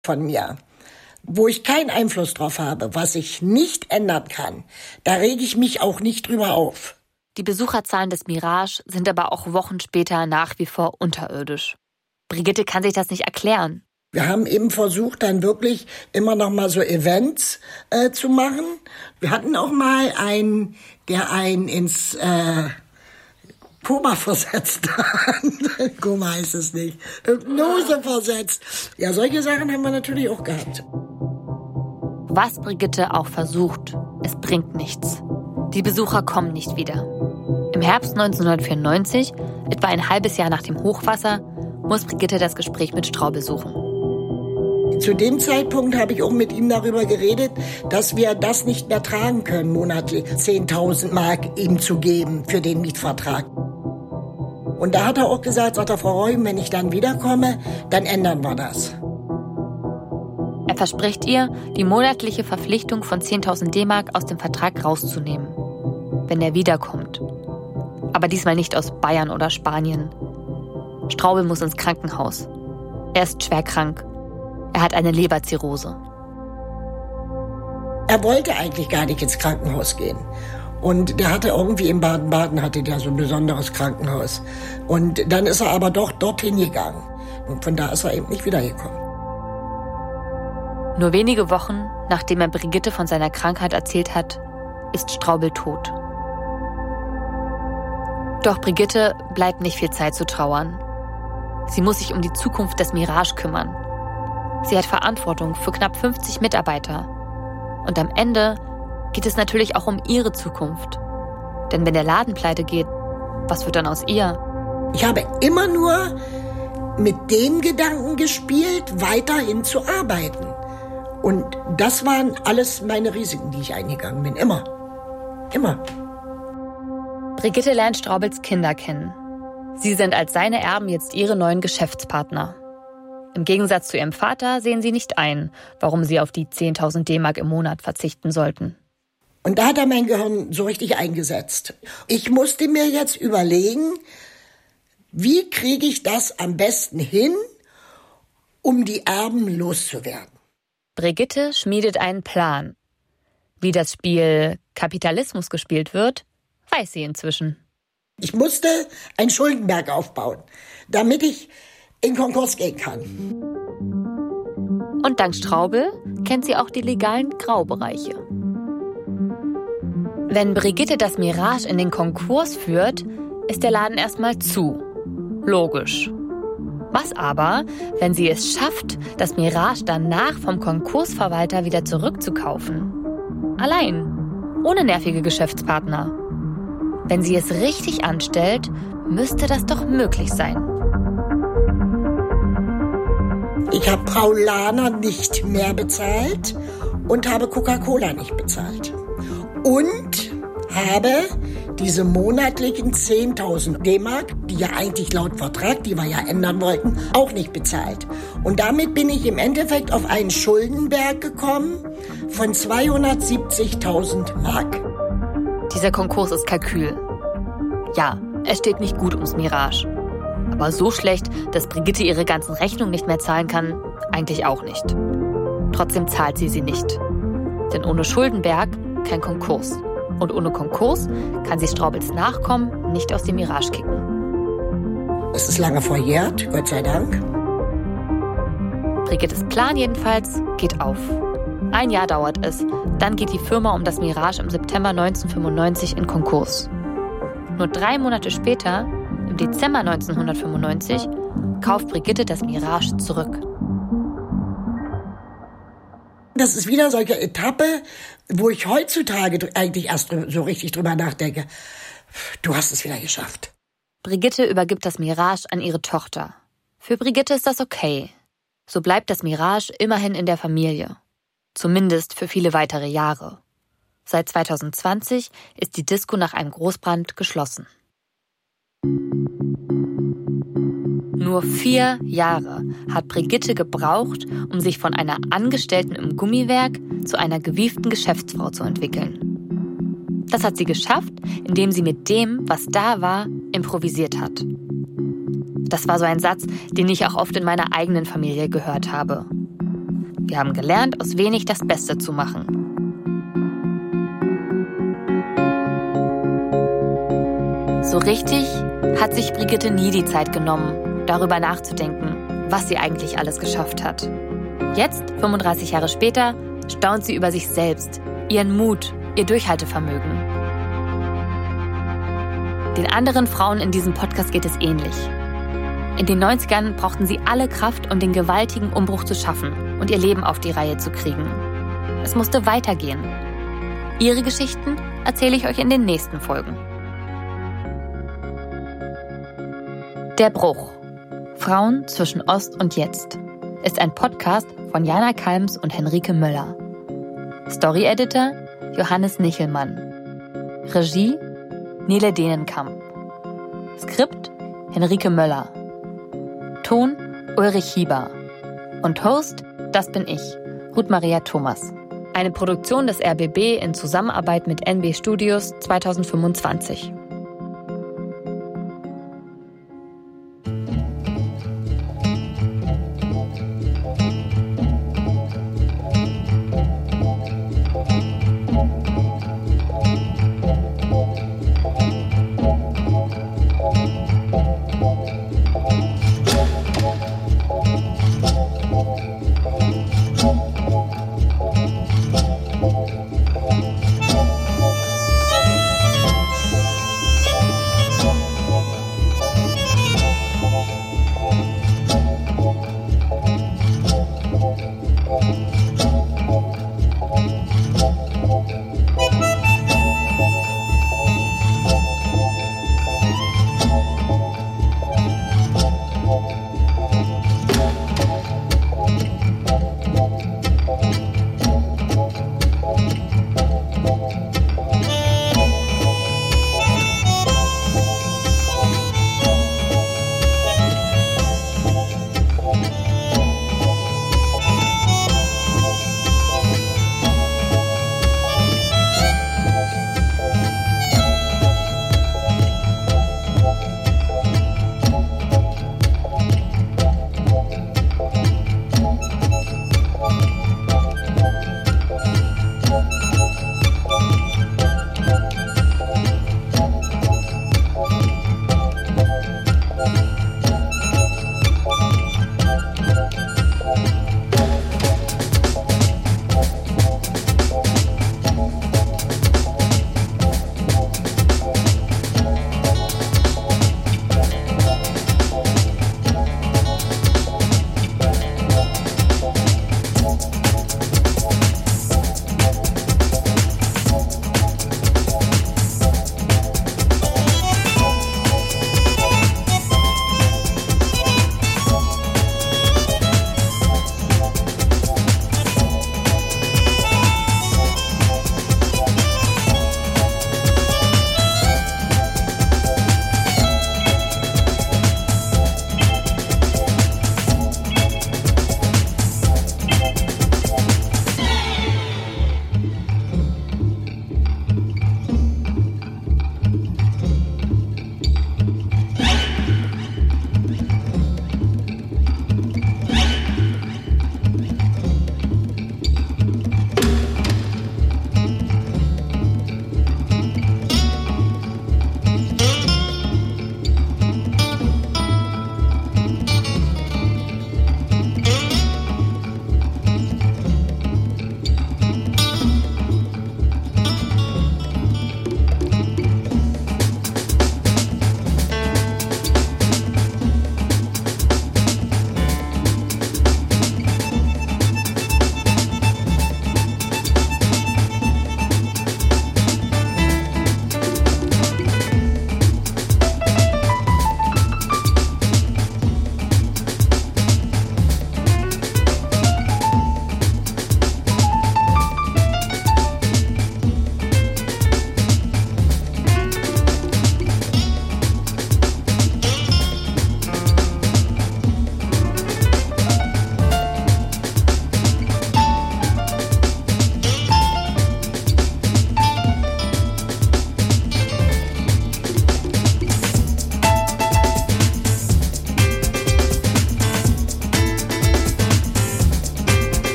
von mir, wo ich keinen Einfluss drauf habe, was ich nicht ändern kann, da rege ich mich auch nicht drüber auf. Die Besucherzahlen des Mirage sind aber auch Wochen später nach wie vor unterirdisch. Brigitte kann sich das nicht erklären. Wir haben eben versucht, dann wirklich immer noch mal so Events zu machen. Wir hatten auch mal einen, der einen ins Koma versetzt hat. Koma heißt es nicht. Hypnose versetzt. Ja, solche Sachen haben wir natürlich auch gehabt. Was Brigitte auch versucht, es bringt nichts. Die Besucher kommen nicht wieder. Im Herbst 1994, etwa ein halbes Jahr nach dem Hochwasser, muss Brigitte das Gespräch mit Straubel suchen. Zu dem Zeitpunkt habe ich auch mit ihm darüber geredet, dass wir das nicht mehr tragen können, monatlich 10.000 Mark ihm zu geben für den Mietvertrag. Und da hat er auch gesagt, sagt er, Frau Reum, wenn ich dann wiederkomme, dann ändern wir das. Er verspricht ihr, die monatliche Verpflichtung von 10.000 D-Mark aus dem Vertrag rauszunehmen, wenn er wiederkommt. Aber diesmal nicht aus Bayern oder Spanien. Straubel muss ins Krankenhaus. Er ist schwer krank. Er hat eine Leberzirrhose. Er wollte eigentlich gar nicht ins Krankenhaus gehen. Und der hatte irgendwie in Baden-Baden hatte der so ein besonderes Krankenhaus. Und dann ist er aber doch dorthin gegangen. Und von da ist er eben nicht wiedergekommen. Nur wenige Wochen, nachdem er Brigitte von seiner Krankheit erzählt hat, ist Straubel tot. Doch Brigitte bleibt nicht viel Zeit zu trauern. Sie muss sich um die Zukunft des Mirage kümmern. Sie hat Verantwortung für knapp 50 Mitarbeiter. Und am Ende geht es natürlich auch um ihre Zukunft. Denn wenn der Laden pleite geht, was wird dann aus ihr? Ich habe immer nur mit dem Gedanken gespielt, weiterhin zu arbeiten. Und das waren alles meine Risiken, die ich eingegangen bin. Immer. Immer. Brigitte lernt Straubels Kinder kennen. Sie sind als seine Erben jetzt ihre neuen Geschäftspartner. Im Gegensatz zu ihrem Vater sehen sie nicht ein, warum sie auf die 10.000 D-Mark im Monat verzichten sollten. Und da hat er mein Gehirn so richtig eingesetzt. Ich musste mir jetzt überlegen, wie kriege ich das am besten hin, um die Erben loszuwerden. Brigitte schmiedet einen Plan. Wie das Spiel Kapitalismus gespielt wird, weiß sie inzwischen. Ich musste einen Schuldenberg aufbauen, damit ich in Konkurs gehen kann. Und dank Straubel kennt sie auch die legalen Graubereiche. Wenn Brigitte das Mirage in den Konkurs führt, ist der Laden erstmal zu. Logisch. Was aber, wenn sie es schafft, das Mirage danach vom Konkursverwalter wieder zurückzukaufen? Allein, ohne nervige Geschäftspartner. Wenn sie es richtig anstellt, müsste das doch möglich sein. Ich habe Paulaner nicht mehr bezahlt und habe Coca-Cola nicht bezahlt. Und habe diese monatlichen 10.000 D-Mark, die ja eigentlich laut Vertrag, die wir ja ändern wollten, auch nicht bezahlt. Und damit bin ich im Endeffekt auf einen Schuldenberg gekommen von 270.000 Mark. Dieser Konkurs ist Kalkül. Ja, es steht nicht gut ums Mirage. Aber so schlecht, dass Brigitte ihre ganzen Rechnungen nicht mehr zahlen kann, eigentlich auch nicht. Trotzdem zahlt sie nicht. Denn ohne Schuldenberg kein Konkurs. Und ohne Konkurs kann sie Straubels Nachkommen nicht aus dem Mirage kicken. Es ist lange verjährt, Gott sei Dank. Brigittes Plan jedenfalls geht auf. Ein Jahr dauert es, dann geht die Firma um das Mirage im September 1995 in Konkurs. Nur 3 Monate später, im Dezember 1995, kauft Brigitte das Mirage zurück. Das ist wieder solche Etappe, wo ich heutzutage eigentlich erst so richtig drüber nachdenke. Du hast es wieder geschafft. Brigitte übergibt das Mirage an ihre Tochter. Für Brigitte ist das okay. So bleibt das Mirage immerhin in der Familie. Zumindest für viele weitere Jahre. Seit 2020 ist die Disco nach einem Großbrand geschlossen. Nur 4 Jahre hat Brigitte gebraucht, um sich von einer Angestellten im Gummiwerk zu einer gewieften Geschäftsfrau zu entwickeln. Das hat sie geschafft, indem sie mit dem, was da war, improvisiert hat. Das war so ein Satz, den ich auch oft in meiner eigenen Familie gehört habe. Wir haben gelernt, aus wenig das Beste zu machen. So richtig hat sich Brigitte nie die Zeit genommen, darüber nachzudenken, was sie eigentlich alles geschafft hat. Jetzt, 35 Jahre später, staunt sie über sich selbst, ihren Mut, ihr Durchhaltevermögen. Den anderen Frauen in diesem Podcast geht es ähnlich. In den 90ern brauchten sie alle Kraft, um den gewaltigen Umbruch zu schaffen und ihr Leben auf die Reihe zu kriegen. Es musste weitergehen. Ihre Geschichten erzähle ich euch in den nächsten Folgen. Der Bruch. Frauen zwischen Ost und Jetzt ist ein Podcast von Jana Kalms und Henrike Möller. Story-Editor Johannes Nichelmann. Regie Nele Denenkamp. Skript Henrike Möller. Ton Ulrich Hieber. Und Host, das bin ich, Ruth Maria Thomas. Eine Produktion des RBB in Zusammenarbeit mit NB Studios 2025.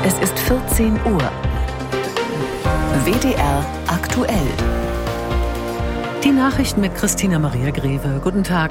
Es ist 14 Uhr. WDR aktuell. Die Nachrichten mit Christina Maria Greve. Guten Tag.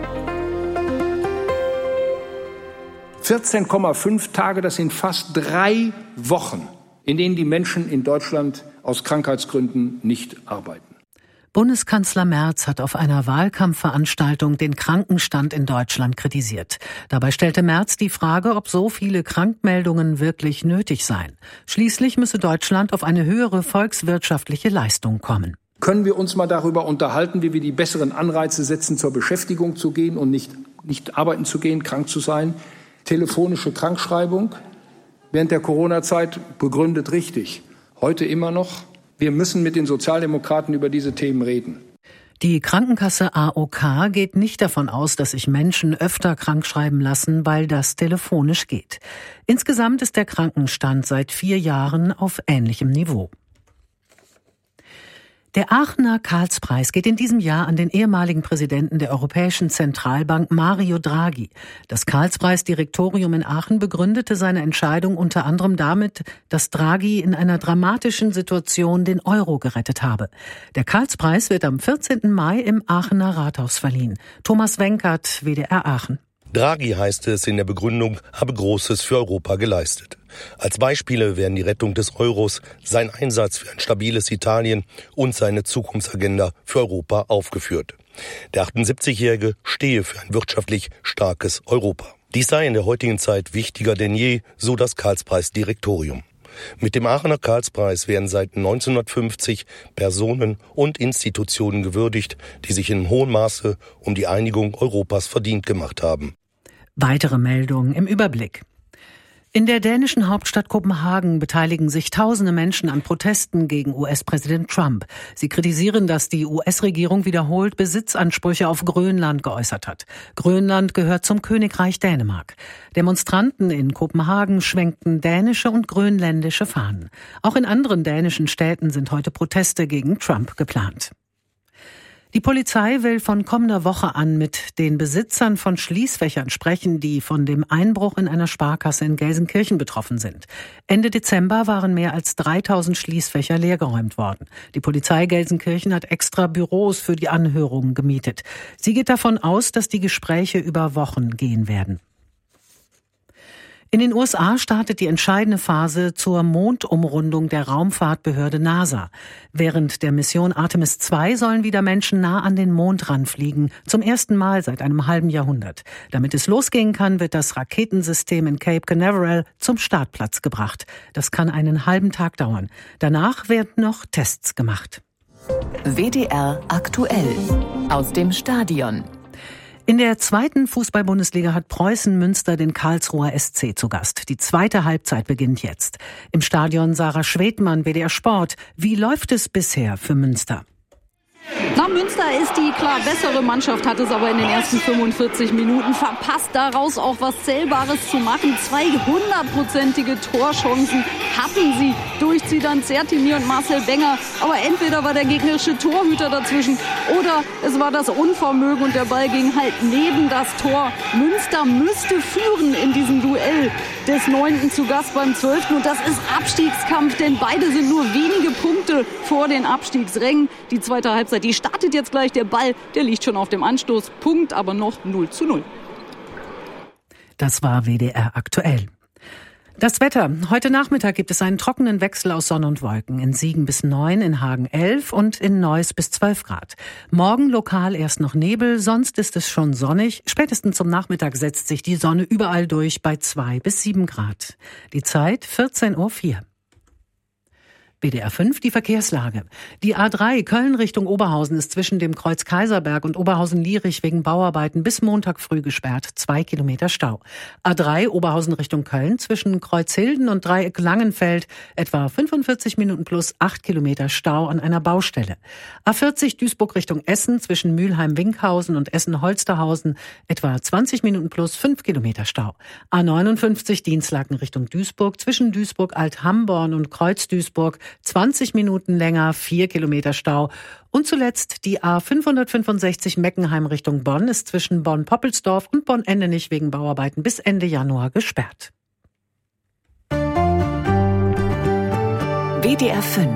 14,5 Tage, das sind fast 3 Wochen, in denen die Menschen in Deutschland aus Krankheitsgründen nicht arbeiten. Bundeskanzler Merz hat auf einer Wahlkampfveranstaltung den Krankenstand in Deutschland kritisiert. Dabei stellte Merz die Frage, ob so viele Krankmeldungen wirklich nötig seien. Schließlich müsse Deutschland auf eine höhere volkswirtschaftliche Leistung kommen. Können wir uns mal darüber unterhalten, wie wir die besseren Anreize setzen, zur Beschäftigung zu gehen und nicht arbeiten zu gehen, krank zu sein? Telefonische Krankschreibung während der Corona-Zeit begründet richtig. Heute immer noch. Wir müssen mit den Sozialdemokraten über diese Themen reden. Die Krankenkasse AOK geht nicht davon aus, dass sich Menschen öfter krankschreiben lassen, weil das telefonisch geht. Insgesamt ist der Krankenstand seit 4 Jahren auf ähnlichem Niveau. Der Aachener Karlspreis geht in diesem Jahr an den ehemaligen Präsidenten der Europäischen Zentralbank Mario Draghi. Das Karlspreis-Direktorium in Aachen begründete seine Entscheidung unter anderem damit, dass Draghi in einer dramatischen Situation den Euro gerettet habe. Der Karlspreis wird am 14. Mai im Aachener Rathaus verliehen. Thomas Wenkert, WDR Aachen. Draghi, heißt es in der Begründung, habe Großes für Europa geleistet. Als Beispiele werden die Rettung des Euros, sein Einsatz für ein stabiles Italien und seine Zukunftsagenda für Europa aufgeführt. Der 78-Jährige stehe für ein wirtschaftlich starkes Europa. Dies sei in der heutigen Zeit wichtiger denn je, so das Karlspreis-Direktorium. Mit dem Aachener Karlspreis werden seit 1950 Personen und Institutionen gewürdigt, die sich in hohem Maße um die Einigung Europas verdient gemacht haben. Weitere Meldungen im Überblick. In der dänischen Hauptstadt Kopenhagen beteiligen sich tausende Menschen an Protesten gegen US-Präsident Trump. Sie kritisieren, dass die US-Regierung wiederholt Besitzansprüche auf Grönland geäußert hat. Grönland gehört zum Königreich Dänemark. Demonstranten in Kopenhagen schwenkten dänische und grönländische Fahnen. Auch in anderen dänischen Städten sind heute Proteste gegen Trump geplant. Die Polizei will von kommender Woche an mit den Besitzern von Schließfächern sprechen, die von dem Einbruch in einer Sparkasse in Gelsenkirchen betroffen sind. Ende Dezember waren mehr als 3000 Schließfächer leergeräumt worden. Die Polizei Gelsenkirchen hat extra Büros für die Anhörungen gemietet. Sie geht davon aus, dass die Gespräche über Wochen gehen werden. In den USA startet die entscheidende Phase zur Mondumrundung der Raumfahrtbehörde NASA. Während der Mission Artemis II sollen wieder Menschen nah an den Mond ranfliegen, zum ersten Mal seit einem halben Jahrhundert. Damit es losgehen kann, wird das Raketensystem in Cape Canaveral zum Startplatz gebracht. Das kann einen halben Tag dauern. Danach werden noch Tests gemacht. WDR aktuell aus dem Stadion. In der 2. Fußball-Bundesliga hat Preußen Münster den Karlsruher SC zu Gast. Die 2. Halbzeit beginnt jetzt. Im Stadion Sarah Schwedmann, WDR Sport. Wie läuft es bisher für Münster? Na, Münster ist die klar bessere Mannschaft, hat es aber in den ersten 45 Minuten verpasst, daraus auch was Zählbares zu machen. 200-prozentige Torchancen hatten sie durch Zidane Sertimi und Marcel Benger. Aber entweder war der gegnerische Torhüter dazwischen oder es war das Unvermögen und der Ball ging halt neben das Tor. Münster müsste führen in diesem Duell des 9. zu Gast beim 12. Und das ist Abstiegskampf, denn beide sind nur wenige Punkte vor den Abstiegsrängen. Die 2. Halbzeit, die startet jetzt gleich. Der Ball, der liegt schon auf dem Anstoß. Punkt, aber noch 0:0. Das war WDR aktuell. Das Wetter. Heute Nachmittag gibt es einen trockenen Wechsel aus Sonne und Wolken. In Siegen bis 9, in Hagen 11 und in Neuss bis 12 Grad. Morgen lokal erst noch Nebel, sonst ist es schon sonnig. Spätestens zum Nachmittag setzt sich die Sonne überall durch bei 2 bis 7 Grad. Die Zeit 14:04 Uhr. WDR 5, die Verkehrslage. Die A3 Köln Richtung Oberhausen ist zwischen dem Kreuz Kaiserberg und Oberhausen-Lierich wegen Bauarbeiten bis Montag früh gesperrt. 2 Kilometer Stau. A3 Oberhausen Richtung Köln zwischen Kreuzhilden und Dreieck Langenfeld etwa 45 Minuten plus 8 Kilometer Stau an einer Baustelle. A40 Duisburg Richtung Essen zwischen Mülheim-Winkhausen und Essen-Holsterhausen etwa 20 Minuten plus 5 Kilometer Stau. A59 Dienstlaken Richtung Duisburg zwischen Duisburg-Alt-Hamborn und Kreuz-Duisburg 20 Minuten länger, 4 Kilometer Stau. Und zuletzt die A565 Meckenheim Richtung Bonn ist zwischen Bonn-Poppelsdorf und Bonn-Endenich wegen Bauarbeiten bis Ende Januar gesperrt. WDR 5.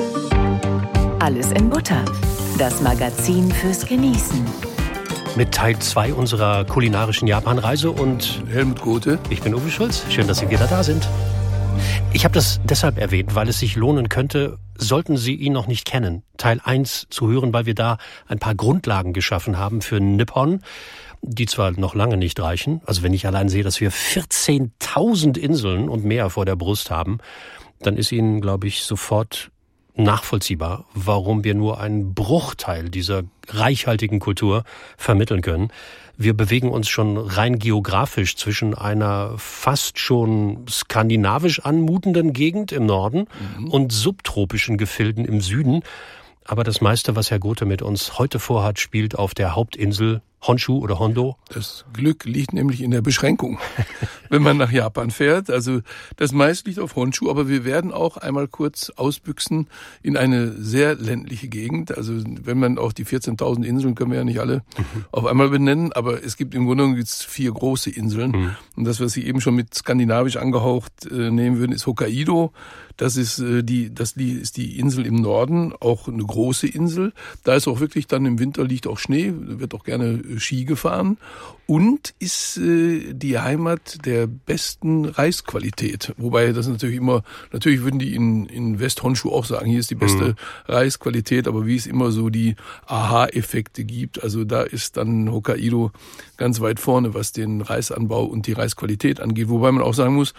Alles in Butter. Das Magazin fürs Genießen. Mit Teil 2 unserer kulinarischen Japanreise und Helmut Gothe. Ich bin Uwe Schulz. Schön, dass Sie wieder da sind. Ich habe das deshalb erwähnt, weil es sich lohnen könnte, sollten Sie ihn noch nicht kennen, Teil 1 zu hören, weil wir da ein paar Grundlagen geschaffen haben für Nippon, die zwar noch lange nicht reichen. Also wenn ich allein sehe, dass wir 14.000 Inseln und mehr vor der Brust haben, dann ist Ihnen, glaube ich, sofort nachvollziehbar, warum wir nur einen Bruchteil dieser reichhaltigen Kultur vermitteln können. Wir bewegen uns schon rein geografisch zwischen einer fast schon skandinavisch anmutenden Gegend im Norden und subtropischen Gefilden im Süden. Aber das meiste, was Herr Gothe mit uns heute vorhat, spielt auf der Hauptinsel Honshu oder Hondo. Das Glück liegt nämlich in der Beschränkung, wenn man nach Japan fährt. Also das meiste liegt auf Honshu, aber wir werden auch einmal kurz ausbüchsen in eine sehr ländliche Gegend. Also wenn man auch die 14.000 Inseln, können wir ja nicht alle auf einmal benennen, aber es gibt im Grunde genommen jetzt 4 große Inseln. Und das, was Sie eben schon mit skandinavisch angehaucht nehmen würden, ist Hokkaido. Das ist die Insel im Norden, auch eine große Insel. Da ist auch wirklich dann im Winter liegt auch Schnee, wird auch gerne Ski gefahren und ist die Heimat der besten Reisqualität. Wobei das natürlich würden die in West-Honshu auch sagen, hier ist die beste Reisqualität, aber wie es immer so die Aha-Effekte gibt, also da ist dann Hokkaido ganz weit vorne, was den Reisanbau und die Reisqualität angeht. Wobei man auch sagen muss,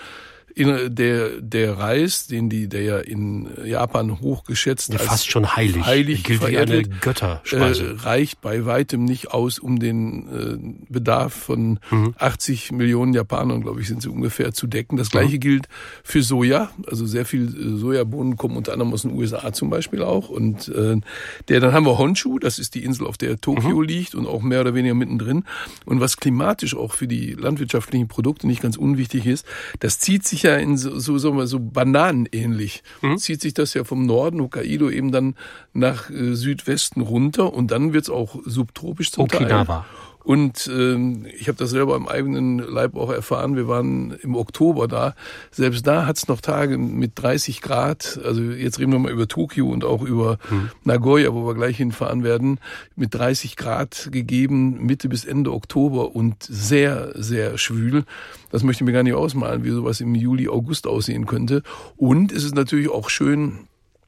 der Reis, der ja in Japan hochgeschätzt ja, fast schon heilig gilt wie eine Götterspeise, reicht bei weitem nicht aus, um den Bedarf von 80 Millionen Japanern, glaube ich, sind sie ungefähr, zu decken. Das Gleiche gilt für Soja, also sehr viel Sojabohnen kommen unter anderem aus den USA zum Beispiel auch. Und dann haben wir Honshu, das ist die Insel, auf der Tokio liegt und auch mehr oder weniger mittendrin. Und was klimatisch auch für die landwirtschaftlichen Produkte nicht ganz unwichtig ist, das zieht sich ja in so bananenähnlich. Zieht sich das ja vom Norden, Hokkaido, eben dann nach Südwesten runter und dann wird's auch subtropisch zum Okinawa. Teil. Und ich habe das selber im eigenen Leib auch erfahren. Wir waren im Oktober da. Selbst da hat's noch Tage mit 30 Grad. Also jetzt reden wir mal über Tokio und auch über Nagoya, wo wir gleich hinfahren werden. Mit 30 Grad gegeben, Mitte bis Ende Oktober und sehr, sehr schwül. Das möchte ich mir gar nicht ausmalen, wie sowas im Juli, August aussehen könnte. Und es ist natürlich auch schön,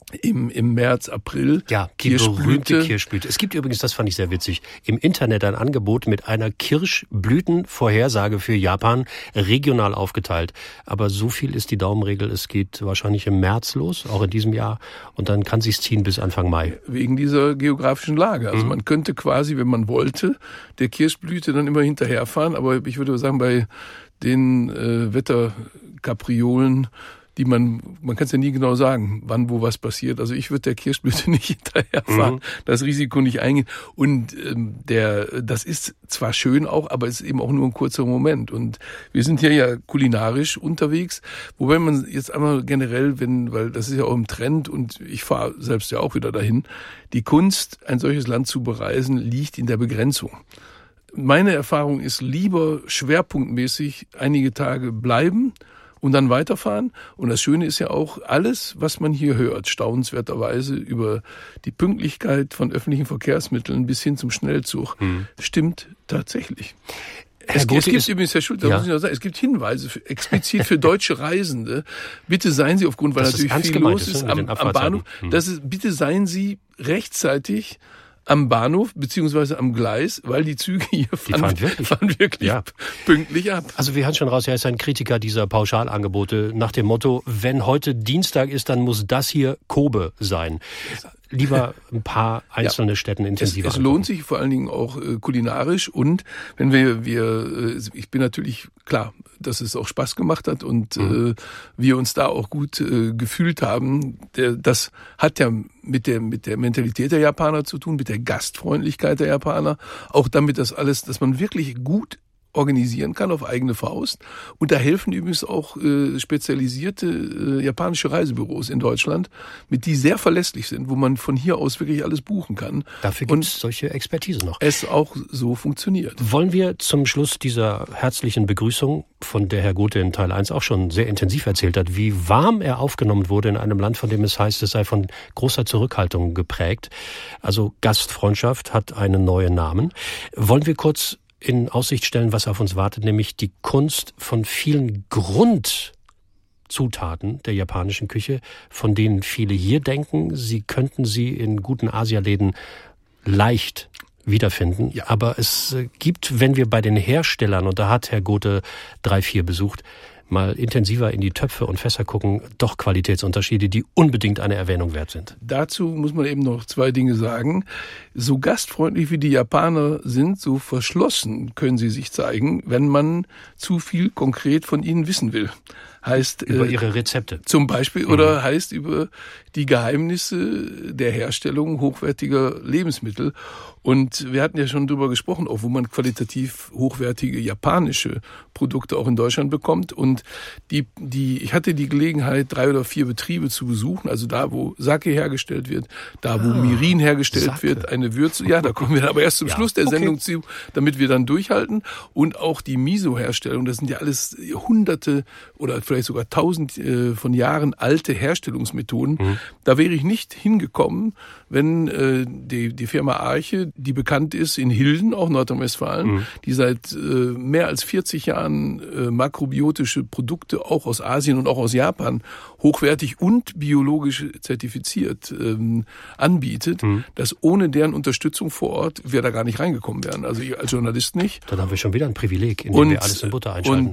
im März, April. Ja, die berühmte Kirschblüte. Es gibt übrigens, das fand ich sehr witzig, im Internet ein Angebot mit einer Kirschblütenvorhersage für Japan, regional aufgeteilt. Aber so viel ist die Daumenregel, es geht wahrscheinlich im März los, auch in diesem Jahr. Und dann kann sich's ziehen bis Anfang Mai. Wegen dieser geografischen Lage. Also man könnte quasi, wenn man wollte, der Kirschblüte dann immer hinterherfahren. Aber ich würde sagen, bei den Wetterkapriolen, man kann es ja nie genau sagen, wann, wo was passiert. Also ich würde der Kirschblüte nicht hinterherfahren, das Risiko nicht eingehen. Und das ist zwar schön auch, aber es ist eben auch nur ein kurzer Moment. Und wir sind hier ja kulinarisch unterwegs, wobei man jetzt einmal generell, weil das ist ja auch im Trend und ich fahre selbst ja auch wieder dahin, die Kunst, ein solches Land zu bereisen, liegt in der Begrenzung. Meine Erfahrung ist, lieber schwerpunktmäßig einige Tage bleiben und dann weiterfahren. Und das Schöne ist ja auch, alles, was man hier hört, staunenswerterweise über die Pünktlichkeit von öffentlichen Verkehrsmitteln bis hin zum Schnellzug, stimmt tatsächlich. Es gibt übrigens, Herr Schulz, muss ich noch sagen, es gibt Hinweise explizit für deutsche Reisende. Bitte seien Sie aufgrund, weil natürlich viel los ist am Bahnhof, bitte seien Sie rechtzeitig am Bahnhof beziehungsweise am Gleis, weil die Züge hier fahren wirklich pünktlich ab. Also wir hören schon raus, er ist ein Kritiker dieser Pauschalangebote nach dem Motto, wenn heute Dienstag ist, dann muss das hier Kobe sein. Lieber ein paar einzelne Städten intensiver. Es lohnt sich vor allen Dingen auch kulinarisch und wenn ich bin natürlich klar, dass es auch Spaß gemacht hat und wir uns da auch gut gefühlt haben. Das hat ja mit der Mentalität der Japaner zu tun, mit der Gastfreundlichkeit der Japaner, auch damit dass man wirklich gut organisieren kann auf eigene Faust. Und da helfen übrigens auch spezialisierte japanische Reisebüros in Deutschland, mit die sehr verlässlich sind, wo man von hier aus wirklich alles buchen kann. Dafür gibt es solche Expertise noch. Es auch so funktioniert. Wollen wir zum Schluss dieser herzlichen Begrüßung, von der Herr Gothe in Teil 1 auch schon sehr intensiv erzählt hat, wie warm er aufgenommen wurde in einem Land, von dem es heißt, es sei von großer Zurückhaltung geprägt. Also Gastfreundschaft hat einen neuen Namen. Wollen wir kurz in Aussicht stellen, was auf uns wartet, nämlich die Kunst von vielen Grundzutaten der japanischen Küche, von denen viele hier denken, sie könnten sie in guten Asialäden leicht wiederfinden. Ja. Aber es gibt, wenn wir bei den Herstellern, und da hat Herr Gothe 3-4 besucht, mal intensiver in die Töpfe und Fässer gucken, doch Qualitätsunterschiede, die unbedingt eine Erwähnung wert sind. Dazu muss man eben noch 2 Dinge sagen. So gastfreundlich wie die Japaner sind, so verschlossen können sie sich zeigen, wenn man zu viel konkret von ihnen wissen will. Heißt über ihre Rezepte. Zum Beispiel, oder heißt über die Geheimnisse der Herstellung hochwertiger Lebensmittel. Und wir hatten ja schon drüber gesprochen, auch wo man qualitativ hochwertige japanische Produkte auch in Deutschland bekommt. Und ich hatte die Gelegenheit, 3 oder 4 Betriebe zu besuchen, also da, wo Sake hergestellt wird, da, wo Mirin hergestellt wird, eine Würze. Ja, da kommen wir aber erst zum Schluss der Sendung zu, damit wir dann durchhalten. Und auch die Miso-Herstellung, das sind ja alles Hunderte oder vielleicht sogar 1000 von Jahren alte Herstellungsmethoden. Da wäre ich nicht hingekommen, wenn die Firma Arche, die bekannt ist in Hilden, auch Nordrhein-Westfalen, die seit mehr als 40 Jahren makrobiotische Produkte auch aus Asien und auch aus Japan hochwertig und biologisch zertifiziert anbietet, dass ohne deren Unterstützung vor Ort wir da gar nicht reingekommen wären. Also ich als Journalist nicht. Dann haben wir schon wieder ein Privileg, in dem wir alles in Butter einschalten.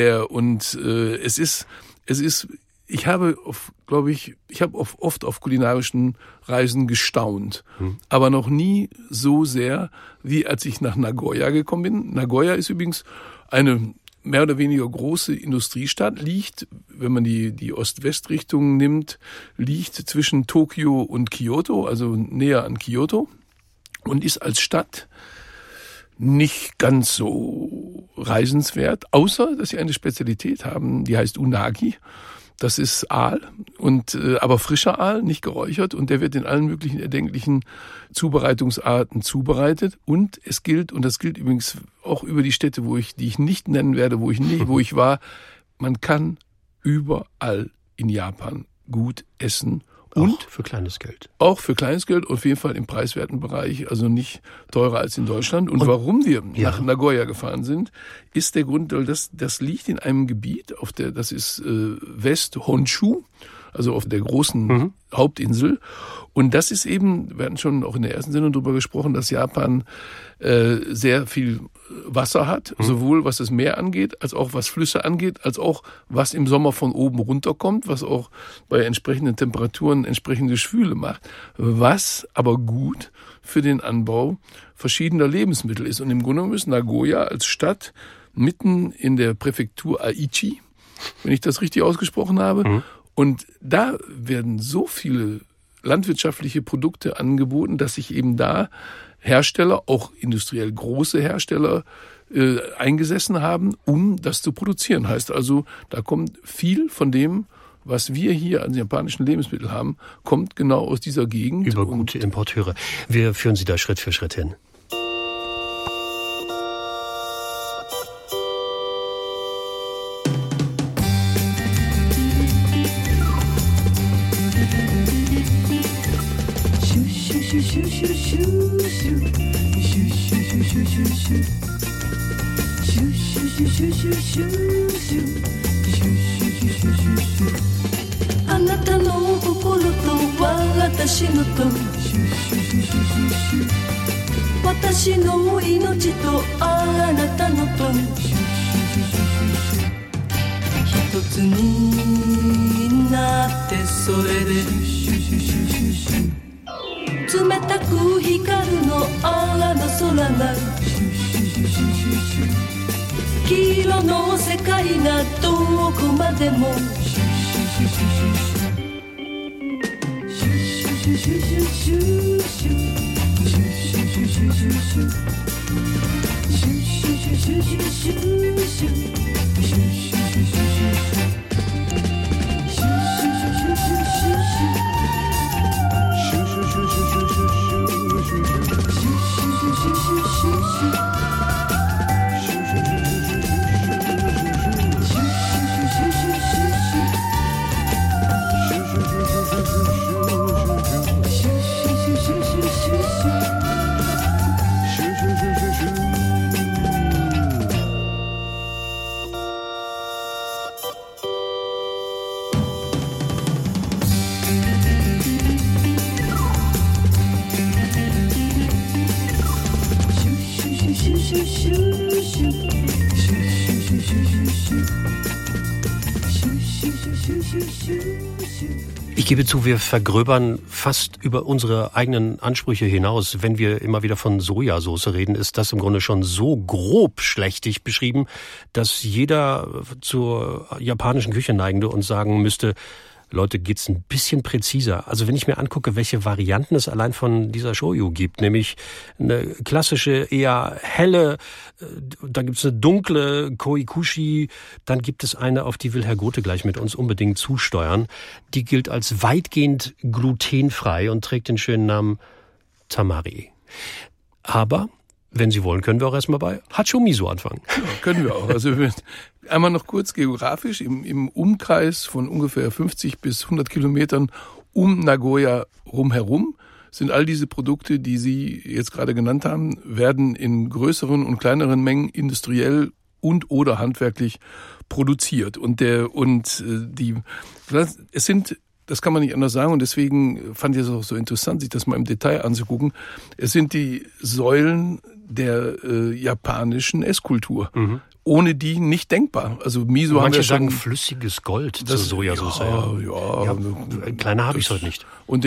Ich habe oft auf kulinarischen Reisen gestaunt, aber noch nie so sehr, wie als ich nach Nagoya gekommen bin. Nagoya ist übrigens eine mehr oder weniger große Industriestadt, liegt, wenn man die Ost-West-Richtung nimmt, liegt zwischen Tokio und Kyoto, also näher an Kyoto, und ist als Stadt nicht ganz so reisenswert, außer dass sie eine Spezialität haben, die heißt Unagi. Das ist Aal, aber frischer Aal, nicht geräuchert, und der wird in allen möglichen erdenklichen Zubereitungsarten zubereitet. Und das gilt übrigens auch über die Städte, die ich nicht nennen werde, wo ich war. Man kann überall in Japan gut essen. Und auch für kleines Geld. Auch für kleines Geld, auf jeden Fall im preiswerten Bereich, also nicht teurer als in Deutschland. Und warum wir nach Nagoya gefahren sind, ist der Grund, weil das liegt in einem Gebiet, das ist West-Honshu, also auf der großen Hauptinsel. Und das ist eben, wir hatten schon auch in der ersten Sendung darüber gesprochen, dass Japan sehr viel Wasser hat, sowohl was das Meer angeht, als auch was Flüsse angeht, als auch was im Sommer von oben runterkommt, was auch bei entsprechenden Temperaturen entsprechende Schwüle macht, was aber gut für den Anbau verschiedener Lebensmittel ist. Und im Grunde genommen ist Nagoya als Stadt mitten in der Präfektur Aichi, wenn ich das richtig ausgesprochen habe. Und da werden so viele landwirtschaftliche Produkte angeboten, dass sich eben da Hersteller, auch industriell große Hersteller, eingesessen haben, um das zu produzieren. Heißt also, da kommt viel von dem, was wir hier an japanischen Lebensmitteln haben, kommt genau aus dieser Gegend. Über gute Importeure. Wir führen Sie da Schritt für Schritt hin. Ich gebe zu, wir vergröbern fast über unsere eigenen Ansprüche hinaus. Wenn wir immer wieder von Sojasauce reden, ist das im Grunde schon so grob schlechtig beschrieben, dass jeder zur japanischen Küche neigende und sagen müsste, Leute, geht's ein bisschen präziser. Also wenn ich mir angucke, welche Varianten es allein von dieser Shoyu gibt, nämlich eine klassische, eher helle, dann gibt's eine dunkle Koikushi, dann gibt es eine, auf die will Herr Gothe gleich mit uns unbedingt zusteuern. Die gilt als weitgehend glutenfrei und trägt den schönen Namen Tamari. Aber wenn Sie wollen, können wir auch erstmal bei Hachomiso anfangen. Ja, können wir auch. Also einmal noch kurz geografisch. Im Umkreis von ungefähr 50 bis 100 Kilometern um Nagoya rumherum sind all diese Produkte, die Sie jetzt gerade genannt haben, werden in größeren und kleineren Mengen industriell und oder handwerklich produziert. Das kann man nicht anders sagen und deswegen fand ich es auch so interessant, sich das mal im Detail anzugucken. Es sind die Säulen der japanischen Esskultur. Mhm. Ohne die nicht denkbar. Also Miso manche haben wir sagen flüssiges Gold zur Sojasauce. Ja, kleiner habe ich es heute nicht. Und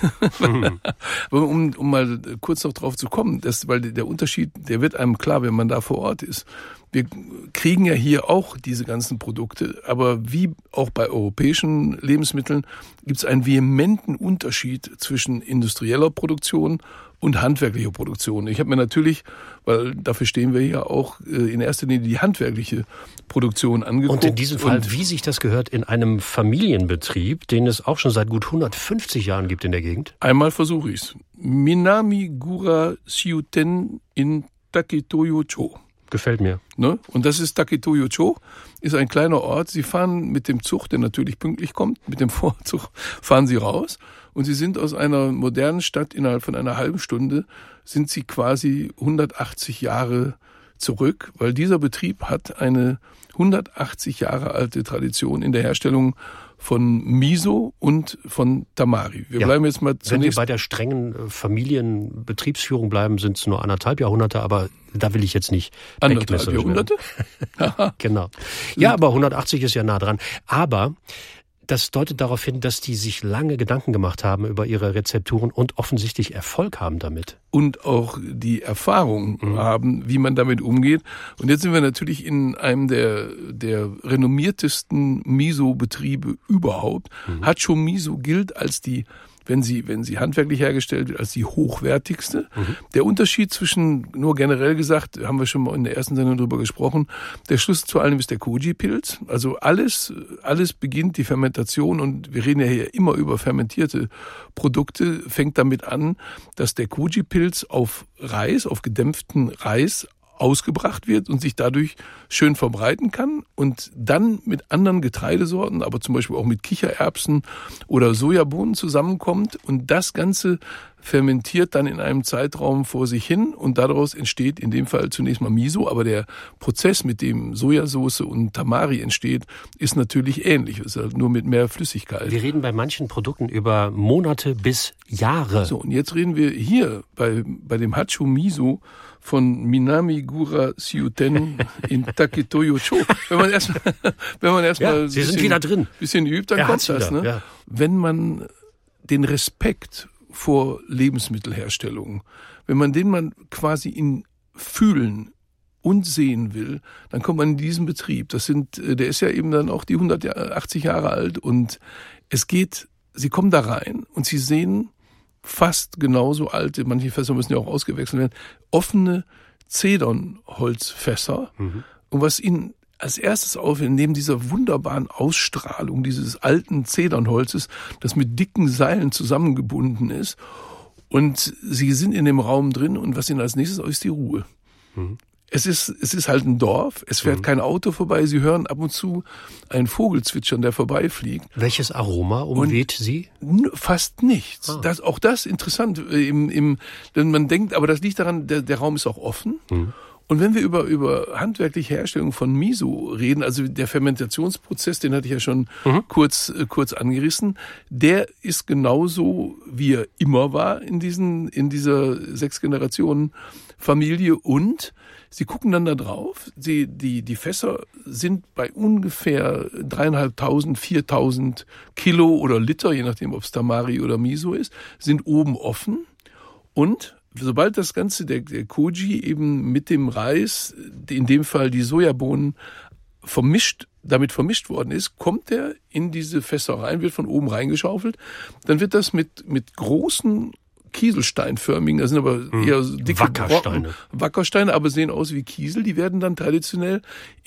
um mal kurz noch drauf zu kommen, weil der Unterschied, der wird einem klar, wenn man da vor Ort ist. Wir kriegen ja hier auch diese ganzen Produkte, aber wie auch bei europäischen Lebensmitteln gibt es einen vehementen Unterschied zwischen industrieller Produktion und handwerklicher Produktion. Ich habe mir natürlich, weil dafür stehen wir ja auch, in erster Linie die handwerkliche Produktion angeguckt. Und in diesem Fall, wie sich das gehört, in einem Familienbetrieb, den es auch schon seit gut 150 Jahren gibt in der Gegend? Einmal versuche ich es. Minami-gura Shiuten in Taketoyo-cho. Gefällt mir. Ne? Und das ist Taketoyo-cho, ist ein kleiner Ort. Sie fahren mit dem Zug, der natürlich pünktlich kommt, mit dem Vorzug fahren Sie raus. Und Sie sind aus einer modernen Stadt innerhalb von einer halben Stunde, sind Sie quasi 180 Jahre zurück, weil dieser Betrieb hat eine 180 Jahre alte Tradition in der Herstellung von Miso und von Tamari. Wir bleiben jetzt mal zunächst. Wenn wir bei der strengen Familienbetriebsführung bleiben, sind es nur 1,5 Jahrhunderte, aber da will ich jetzt nicht 1,5 Jahrhunderte? Genau. Ja, aber 180 ist ja nah dran. Aber das deutet darauf hin, dass die sich lange Gedanken gemacht haben über ihre Rezepturen und offensichtlich Erfolg haben damit. Und auch die Erfahrung haben, wie man damit umgeht. Und jetzt sind wir natürlich in einem der renommiertesten Miso-Betriebe überhaupt. Hachomiso gilt als die, wenn sie handwerklich hergestellt wird, als die hochwertigste. Der Unterschied zwischen, nur generell gesagt, haben wir schon mal in der ersten Sendung drüber gesprochen, der Schlüssel zu allem ist der Koji-Pilz. Also alles beginnt die Fermentation und wir reden ja hier immer über fermentierte Produkte, fängt damit an, dass der Koji-Pilz auf Reis, auf gedämpften Reis ausgebracht wird und sich dadurch schön verbreiten kann und dann mit anderen Getreidesorten, aber zum Beispiel auch mit Kichererbsen oder Sojabohnen zusammenkommt und das Ganze fermentiert dann in einem Zeitraum vor sich hin und daraus entsteht in dem Fall zunächst mal Miso, aber der Prozess, mit dem Sojasauce und Tamari entsteht, ist natürlich ähnlich, ist halt nur mit mehr Flüssigkeit. Wir reden bei manchen Produkten über Monate bis Jahre. So, und jetzt reden wir hier bei dem Hachomiso von Minami-gura Shiuten in Taketoyo-cho. Wenn man erstmal Sie sind wieder drin. Bisschen übt, dann kommt das. Ne? Ja. Wenn man den Respekt vor Lebensmittelherstellung, wenn man den man quasi in fühlen und sehen will, dann kommt man in diesen Betrieb. Der ist ja eben dann auch die 180 Jahre alt und Sie kommen da rein und Sie sehen fast genauso alte, manche Fässer müssen ja auch ausgewechselt werden, offene Zedernholzfässer. Und was ihnen als erstes auffällt, neben dieser wunderbaren Ausstrahlung dieses alten Zedernholzes, das mit dicken Seilen zusammengebunden ist, und sie sind in dem Raum drin, und was ihnen als nächstes ist die Ruhe. Es ist halt ein Dorf, es fährt kein Auto vorbei, sie hören ab und zu einen Vogel zwitschern, der vorbeifliegt. Welches Aroma umweht Sie? Fast nichts. Auch das interessant. Denn man denkt, aber das liegt daran, der Raum ist auch offen. Und wenn wir über handwerkliche Herstellung von Miso reden, also der Fermentationsprozess, den hatte ich ja schon kurz angerissen, der ist genauso, wie er immer war in dieser 6-Generationen-Familie. Und sie gucken dann da drauf. Die Fässer sind bei ungefähr 3.500, 4.000 Kilo oder Liter, je nachdem, ob es Tamari oder Miso ist, sind oben offen. Und sobald das Ganze, der Koji eben mit dem Reis, in dem Fall die Sojabohnen, damit vermischt worden ist, kommt er in diese Fässer rein, wird von oben reingeschaufelt. Dann wird das mit großen kieselsteinförmigen, das sind aber eher dicke Wackersteine, aber sehen aus wie Kiesel. Die werden dann traditionell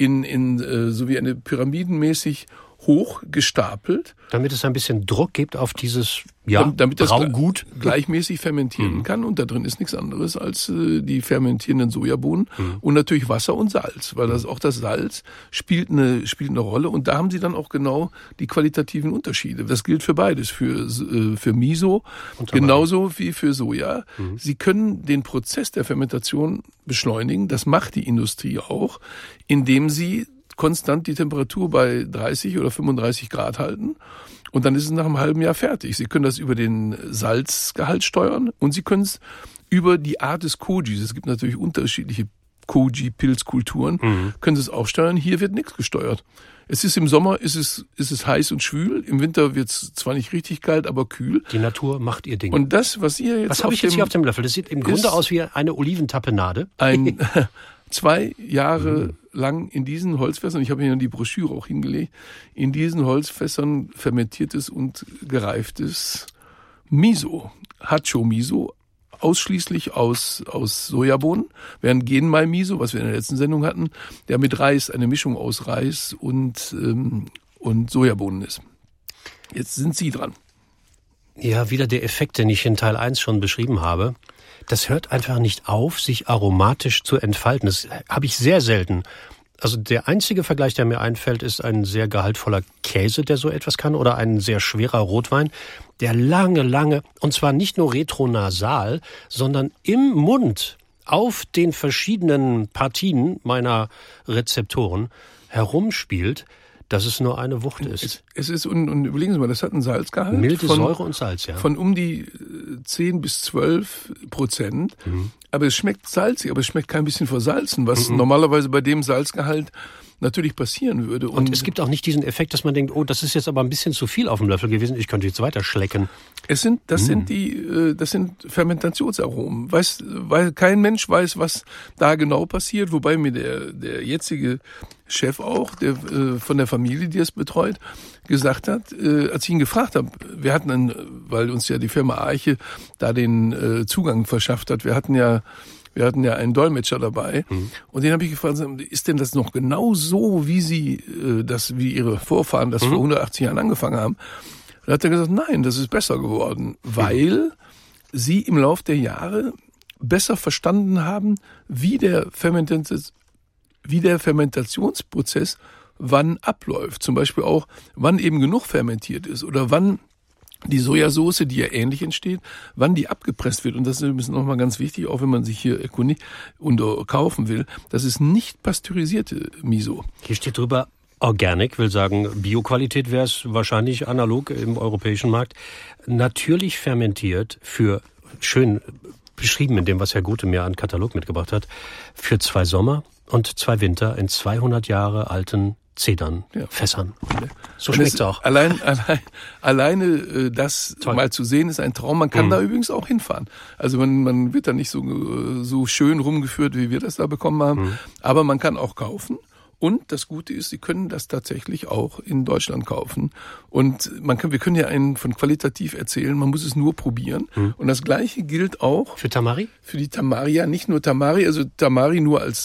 so wie eine pyramidenmäßig hoch gestapelt. Damit es ein bisschen Druck gibt auf dieses damit das Braugut gleichmäßig fermentieren kann. Und da drin ist nichts anderes als die fermentierenden Sojabohnen und natürlich Wasser und Salz, weil auch das Salz spielt eine Rolle. Und da haben sie dann auch genau die qualitativen Unterschiede. Das gilt für beides, für Miso genauso wie für Soja. Sie können den Prozess der Fermentation beschleunigen. Das macht die Industrie auch, indem sie konstant die Temperatur bei 30 oder 35 Grad halten. Und dann ist es nach einem halben Jahr fertig. Sie können das über den Salzgehalt steuern und Sie können es über die Art des Kojis. Es gibt natürlich unterschiedliche Koji-Pilzkulturen. Können Sie es auch steuern. Hier wird nichts gesteuert. Es ist im Sommer, ist es heiß und schwül. Im Winter wird es zwar nicht richtig kalt, aber kühl. Die Natur macht ihr Ding. Und das, was ihr jetzt Was habe ich jetzt hier auf dem Löffel? Das sieht im Grunde aus wie eine Oliventapenade. 2 Jahre lang in diesen Holzfässern, ich habe Ihnen die Broschüre auch hingelegt, in diesen Holzfässern fermentiertes und gereiftes Miso, Hacho Miso, ausschließlich aus Sojabohnen, während Genmai Miso, was wir in der letzten Sendung hatten, der mit Reis, eine Mischung aus Reis und Sojabohnen ist. Jetzt sind Sie dran. Ja, wieder der Effekt, den ich in Teil 1 schon beschrieben habe. Das hört einfach nicht auf, sich aromatisch zu entfalten. Das habe ich sehr selten. Also der einzige Vergleich, der mir einfällt, ist ein sehr gehaltvoller Käse, der so etwas kann, oder ein sehr schwerer Rotwein, der lange, und zwar nicht nur retronasal, sondern im Mund auf den verschiedenen Partien meiner Rezeptoren herumspielt, dass es nur eine Wucht ist. Es ist, und überlegen Sie mal, das hat einen Salzgehalt. Milde Säure und Salz, ja. Von um die 10-12%. Aber es schmeckt salzig, aber es schmeckt kein bisschen versalzen, was normalerweise bei dem Salzgehalt natürlich passieren würde. Und es gibt auch nicht diesen Effekt, dass man denkt, oh, das ist jetzt aber ein bisschen zu viel auf dem Löffel gewesen, ich könnte jetzt weiter schlecken. Das sind Fermentationsaromen. Weil kein Mensch weiß, was da genau passiert, wobei mir der jetzige Chef auch, der von der Familie, die es betreut, gesagt hat, als ich ihn gefragt habe, wir hatten weil uns ja die Firma Arche da den Zugang verschafft hat, wir hatten ja einen Dolmetscher dabei und den habe ich gefragt, ist denn das noch genau so, wie Ihre Vorfahren das vor 180 Jahren angefangen haben? Da hat er gesagt, nein, das ist besser geworden, weil sie im Lauf der Jahre besser verstanden haben, wie der Fermentationsprozess wann abläuft. Zum Beispiel auch, wann eben genug fermentiert ist oder wann die Sojasauce, die ja ähnlich entsteht, wann die abgepresst wird. Und das ist nochmal ganz wichtig, auch wenn man sich hier erkundigt und kaufen will. Das ist nicht pasteurisierte Miso. Hier steht drüber Organic, will sagen, Bioqualität wäre es wahrscheinlich analog im europäischen Markt. Natürlich fermentiert für, schön beschrieben in dem, was Herr Gute mir an Katalog mitgebracht hat, für 2 Sommer und 2 Winter in 200 Jahre alten Zedernfässern. So schmeckt es auch. Alleine das toll mal zu sehen, ist ein Traum. Man kann da übrigens auch hinfahren. Also man wird da nicht so schön rumgeführt, wie wir das da bekommen haben. Aber man kann auch kaufen. Und das Gute ist, Sie können das tatsächlich auch in Deutschland kaufen. Und wir können ja einen von qualitativ erzählen, man muss es nur probieren. Und das Gleiche gilt auch für Tamari? Für die Tamari, ja, nicht nur Tamari, also Tamari nur als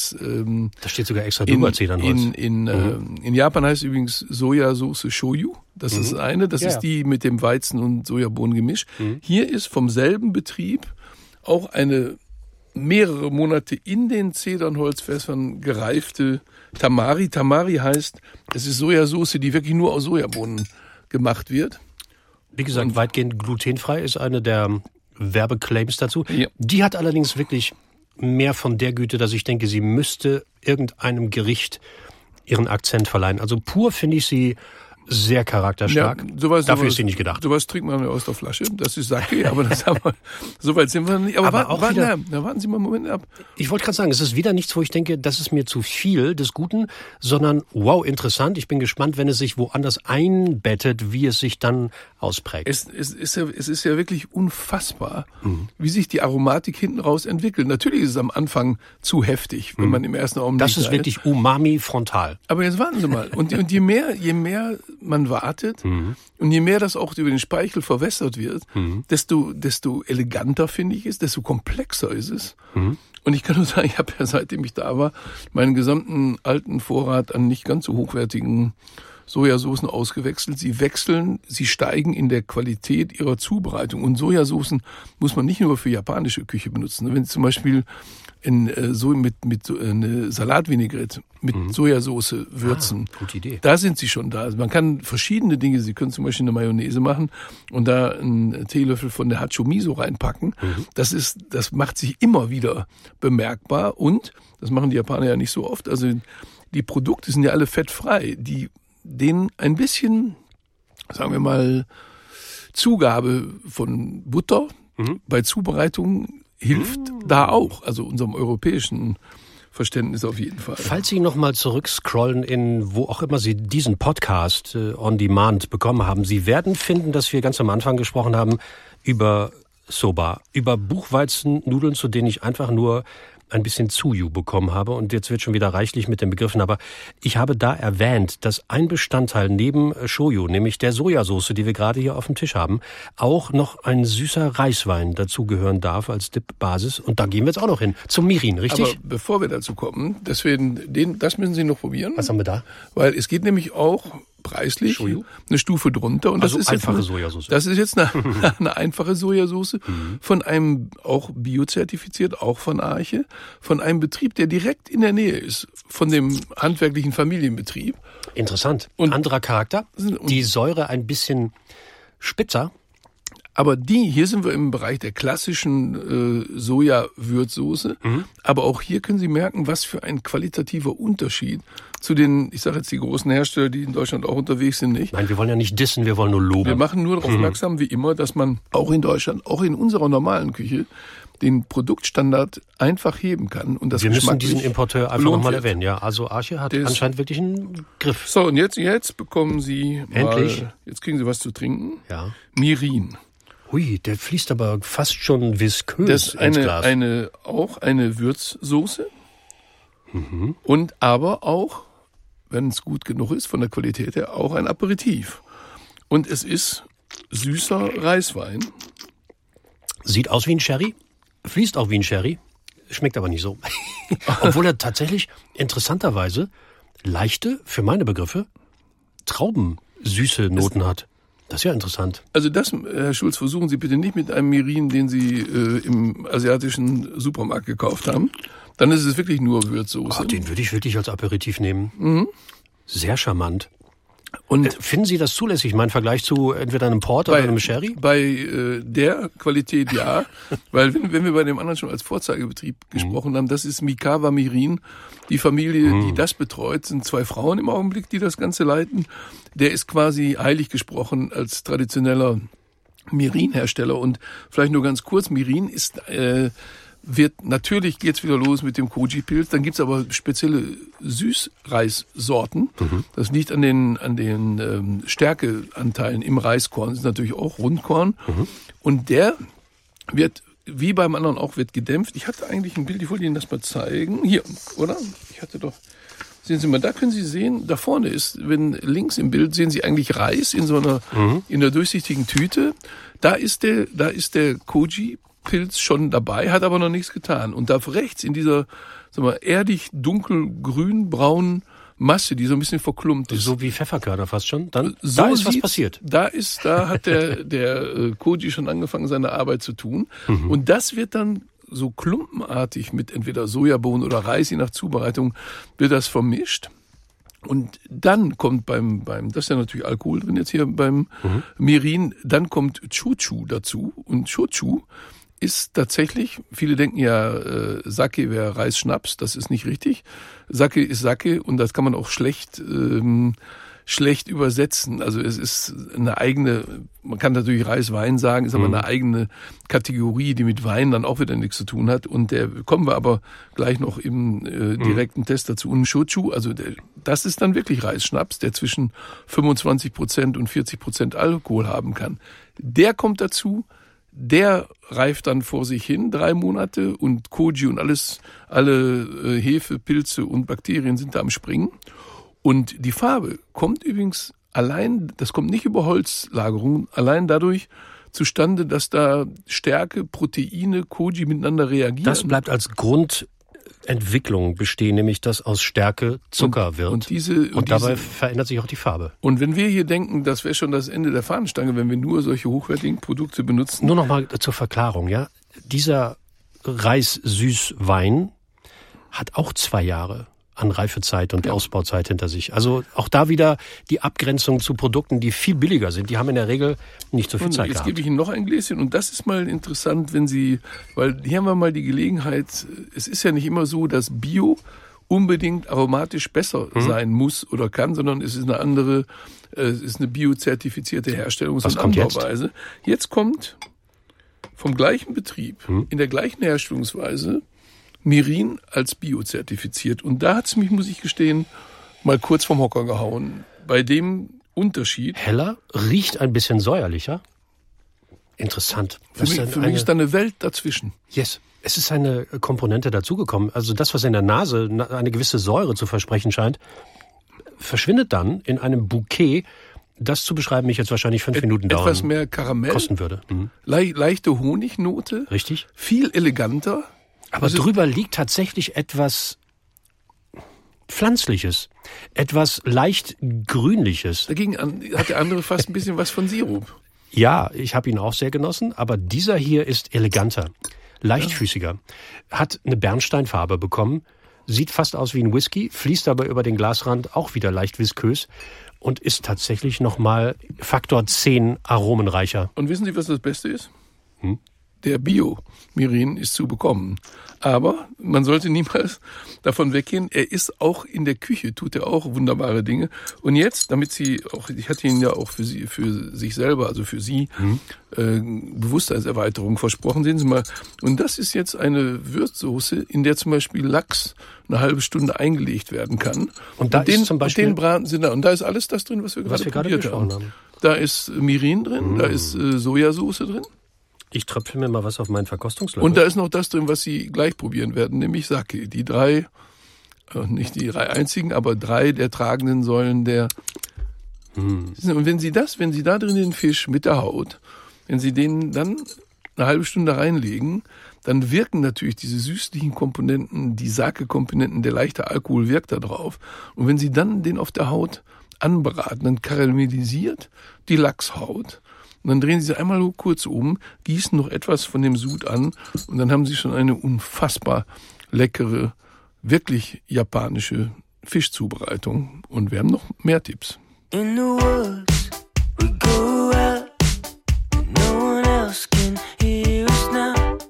da steht sogar extra drüber Zedernholz. In Japan heißt es übrigens Sojasauce Shoyu. Das ist eine, das ist die mit dem Weizen- und Sojabohnengemisch. Hier ist vom selben Betrieb auch eine mehrere Monate in den Zedernholzfässern gereifte Tamari. Tamari heißt, es ist Sojasauce, die wirklich nur aus Sojabohnen gemacht wird. Wie gesagt, weitgehend glutenfrei ist eine der Werbeclaims dazu. Ja. Die hat allerdings wirklich mehr von der Güte, dass ich denke, sie müsste irgendeinem Gericht ihren Akzent verleihen. Also pur finde ich sie sehr charakterstark. Ja, Dafür ist sie nicht gedacht. Sowas trinkt man aus der Flasche. Das ist Sake, aber das haben wir, so weit sind wir nicht. Aber warten Sie mal einen Moment ab. Ich wollte gerade sagen, es ist wieder nichts, wo ich denke, das ist mir zu viel des Guten, sondern wow, interessant. Ich bin gespannt, wenn es sich woanders einbettet, wie es sich dann ausprägt. Es ist ja wirklich unfassbar, wie sich die Aromatik hinten raus entwickelt. Natürlich ist es am Anfang zu heftig, wenn man im ersten Augenblick... Das ist wirklich Umami frontal. Aber jetzt warten Sie mal. Und je mehr man wartet und je mehr das auch über den Speichel verwässert wird, desto eleganter, finde ich es, desto komplexer ist es. Und ich kann nur sagen, ich habe ja, seitdem ich da war, meinen gesamten alten Vorrat an nicht ganz so hochwertigen Sojasoßen ausgewechselt. Sie steigen in der Qualität ihrer Zubereitung. Und Sojasoßen muss man nicht nur für japanische Küche benutzen. Wenn Sie zum Beispiel eine Salatvinaigrette mit Sojasauce würzen, gute Idee. Da sind sie schon da. Also man kann verschiedene Dinge, Sie können zum Beispiel eine Mayonnaise machen und da einen Teelöffel von der Hacho-Miso reinpacken. Das macht sich immer wieder bemerkbar und, das machen die Japaner ja nicht so oft, also die Produkte sind ja alle fettfrei, denen ein bisschen, sagen wir mal, Zugabe von Butter bei Zubereitung hilft da auch, also unserem europäischen Verständnis auf jeden Fall. Falls Sie nochmal zurückscrollen in wo auch immer Sie diesen Podcast on Demand bekommen haben, Sie werden finden, dass wir ganz am Anfang gesprochen haben über Soba, über Buchweizennudeln, zu denen ich einfach nur ein bisschen Tsuyu bekommen habe und jetzt wird schon wieder reichlich mit den Begriffen, aber ich habe da erwähnt, dass ein Bestandteil neben Shoyu, nämlich der Sojasauce, die wir gerade hier auf dem Tisch haben, auch noch ein süßer Reiswein dazugehören darf als Dip-Basis und da gehen wir jetzt auch noch hin, zum Mirin, richtig? Aber bevor wir dazu kommen, das müssen Sie noch probieren. Was haben wir da? Weil es geht nämlich auch preislich Shoyu? Eine Stufe drunter. Und also das ist einfache Sojasauce. Das ist jetzt eine einfache Sojasauce von einem auch biozertifiziert, auch von Arche, von einem Betrieb, der direkt in der Nähe ist, von dem handwerklichen Familienbetrieb. Interessant. Und anderer Charakter, die Säure ein bisschen spitzer. Aber hier sind wir im Bereich der klassischen Soja-Würzsoße. Aber auch hier können Sie merken, was für ein qualitativer Unterschied zu den, ich sage jetzt die großen Hersteller, die in Deutschland auch unterwegs sind, nicht? Nein, wir wollen ja nicht dissen, wir wollen nur loben. Wir machen nur darauf aufmerksam, wie immer, dass man auch in Deutschland, auch in unserer normalen Küche, den Produktstandard einfach heben kann. Und das wir müssen diesen Importeur einfach nochmal erwähnen. Ja, also Arche hat anscheinend wirklich einen Griff. So, und jetzt bekommen Sie endlich. Jetzt kriegen Sie was zu trinken. Ja. Mirin. Hui, der fließt aber fast schon viskös das ins Glas. Auch eine Würzsoße. Und aber auch, wenn es gut genug ist, von der Qualität her, auch ein Aperitif. Und es ist süßer Reiswein. Sieht aus wie ein Sherry, fließt auch wie ein Sherry, schmeckt aber nicht so. Obwohl er tatsächlich interessanterweise leichte, für meine Begriffe, traubensüße Noten hat. Das ist ja interessant. Also das, Herr Schulz, versuchen Sie bitte nicht mit einem Mirin, den Sie im asiatischen Supermarkt gekauft haben. Dann ist es wirklich nur Würzsoße. Den würde ich wirklich als Aperitif nehmen. Sehr charmant. Und finden Sie das zulässig, mein Vergleich zu entweder einem Port oder einem Sherry? Bei der Qualität ja, weil wenn wir bei dem anderen schon als Vorzeigebetrieb gesprochen haben, das ist Mikawa Mirin. Die Familie, die das betreut, sind 2 Frauen im Augenblick, die das Ganze leiten. Der ist quasi heilig gesprochen als traditioneller Mirin-Hersteller. Und vielleicht nur ganz kurz, Mirin ist... Natürlich geht's wieder los mit dem Koji-Pilz. Dann gibt's aber spezielle Süßreissorten. Das liegt an den Stärkeanteilen im Reiskorn. Das ist natürlich auch Rundkorn. Und der wird, wie beim anderen auch, wird gedämpft. Ich hatte eigentlich ein Bild, ich wollte Ihnen das mal zeigen. Hier, oder? Ich hatte doch Sehen Sie mal, da können Sie sehen, da vorne ist, wenn links im Bild sehen Sie eigentlich Reis in so einer, in der durchsichtigen Tüte. Da ist der Koji-Pilz schon dabei, hat aber noch nichts getan. Und da rechts in dieser, sagen wir, erdig dunkelgrün-braunen Masse, die so ein bisschen verklumpt ist. So wie Pfefferkörner fast schon. Dann so da ist was passiert. Da hat der Koji schon angefangen, seine Arbeit zu tun. Und das wird dann so klumpenartig mit entweder Sojabohnen oder Reis, je nach Zubereitung, wird das vermischt. Und dann kommt beim das ist ja natürlich Alkohol drin jetzt hier beim Mirin, dann kommt Shochu dazu. Und Shochu ist tatsächlich, viele denken ja, Sake wäre Reisschnaps, das ist nicht richtig. Sake ist Sake und das kann man auch schlecht übersetzen. Also es ist eine eigene, man kann natürlich Reiswein sagen, ist aber eine eigene Kategorie, die mit Wein dann auch wieder nichts zu tun hat. Und kommen wir aber gleich noch im direkten Test dazu. Und Shochu, also das ist dann wirklich Reisschnaps, der zwischen 25% und 40% Alkohol haben kann. Der kommt dazu. Der reift dann vor sich hin 3 Monate und Koji und alle Hefe, Pilze und Bakterien sind da am Springen. Und die Farbe kommt übrigens allein, das kommt nicht über Holzlagerung, allein dadurch zustande, dass da Stärke, Proteine, Koji miteinander reagieren. Das bleibt als Grundentwicklung bestehen, nämlich dass aus Stärke Zucker wird. Und dabei verändert sich auch die Farbe. Und wenn wir hier denken, das wäre schon das Ende der Fahnenstange, wenn wir nur solche hochwertigen Produkte benutzen. Nur noch mal zur Verklarung, ja. Dieser Reissüßwein hat auch 2 Jahre an Reifezeit und Ausbauzeit hinter sich. Also auch da wieder die Abgrenzung zu Produkten, die viel billiger sind. Die haben in der Regel nicht so viel Zeit gehabt. Jetzt gebe ich Ihnen noch ein Gläschen und das ist mal interessant, weil hier haben wir mal die Gelegenheit, es ist ja nicht immer so, dass Bio unbedingt aromatisch besser sein muss oder kann, sondern es ist eine biozertifizierte Herstellungs- und Anbauweise. Jetzt kommt vom gleichen Betrieb, in der gleichen Herstellungsweise, Mirin als biozertifiziert. Und da hat es mich, muss ich gestehen, mal kurz vom Hocker gehauen. Bei dem Unterschied. Heller, riecht ein bisschen säuerlicher. Interessant. Für mich ist da eine Welt dazwischen. Yes. Es ist eine Komponente dazugekommen. Also das, was in der Nase eine gewisse Säure zu versprechen scheint, verschwindet dann in einem Bouquet, das zu beschreiben mich jetzt wahrscheinlich 5 Minuten dauern. Etwas mehr Karamell. Kosten würde. Leichte Honignote. Richtig. Viel eleganter. Aber drüber liegt tatsächlich etwas Pflanzliches, etwas leicht Grünliches. Dagegen hat der andere fast ein bisschen was von Sirup. Ja, ich habe ihn auch sehr genossen, aber dieser hier ist eleganter, leichtfüßiger, hat eine Bernsteinfarbe bekommen, sieht fast aus wie ein Whisky, fließt aber über den Glasrand auch wieder leicht viskös und ist tatsächlich nochmal Faktor 10 aromenreicher. Und wissen Sie, was das Beste ist? Der Bio-Mirin ist zu bekommen. Aber man sollte niemals davon weggehen, er ist auch in der Küche, tut er auch wunderbare Dinge. Und jetzt, damit Sie auch, ich hatte Ihnen ja auch für sich selber, also für Sie, Bewusstseinserweiterung versprochen, sehen Sie mal. Und das ist jetzt eine Würzsoße, in der zum Beispiel Lachs eine halbe Stunde eingelegt werden kann. Und da ist zum Beispiel, den braten Sie da. Und da ist alles das drin, was wir gerade probiert haben. Da ist Mirin drin, da ist Sojasauce drin. Ich tröpfe mir mal was auf meinen Verkostungslöffel. Und da ist noch das drin, was Sie gleich probieren werden, nämlich Sake. Die 3, nicht die 3 einzigen, aber 3 der tragenden Säulen der. Und wenn Sie da drin den Fisch mit der Haut, wenn Sie den dann eine halbe Stunde reinlegen, dann wirken natürlich diese süßlichen Komponenten, die Sake-Komponenten, der leichte Alkohol wirkt da drauf. Und wenn Sie dann den auf der Haut anbraten, dann karamellisiert die Lachshaut. Und dann drehen Sie sie einmal kurz um, gießen noch etwas von dem Sud an und dann haben Sie schon eine unfassbar leckere, wirklich japanische Fischzubereitung. Und wir haben noch mehr Tipps. In the woods we go out, no one else can hear us now.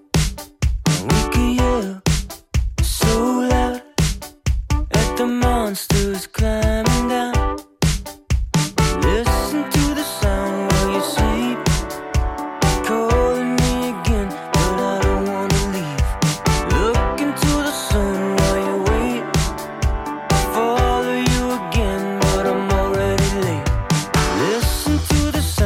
We can yell so loud at the monsters climbing down. Listen to the sound while you sleep. Calling me again, but I don't wanna leave. Look into the sun while you wait. Follow you again, but I'm already late. Listen to the sound.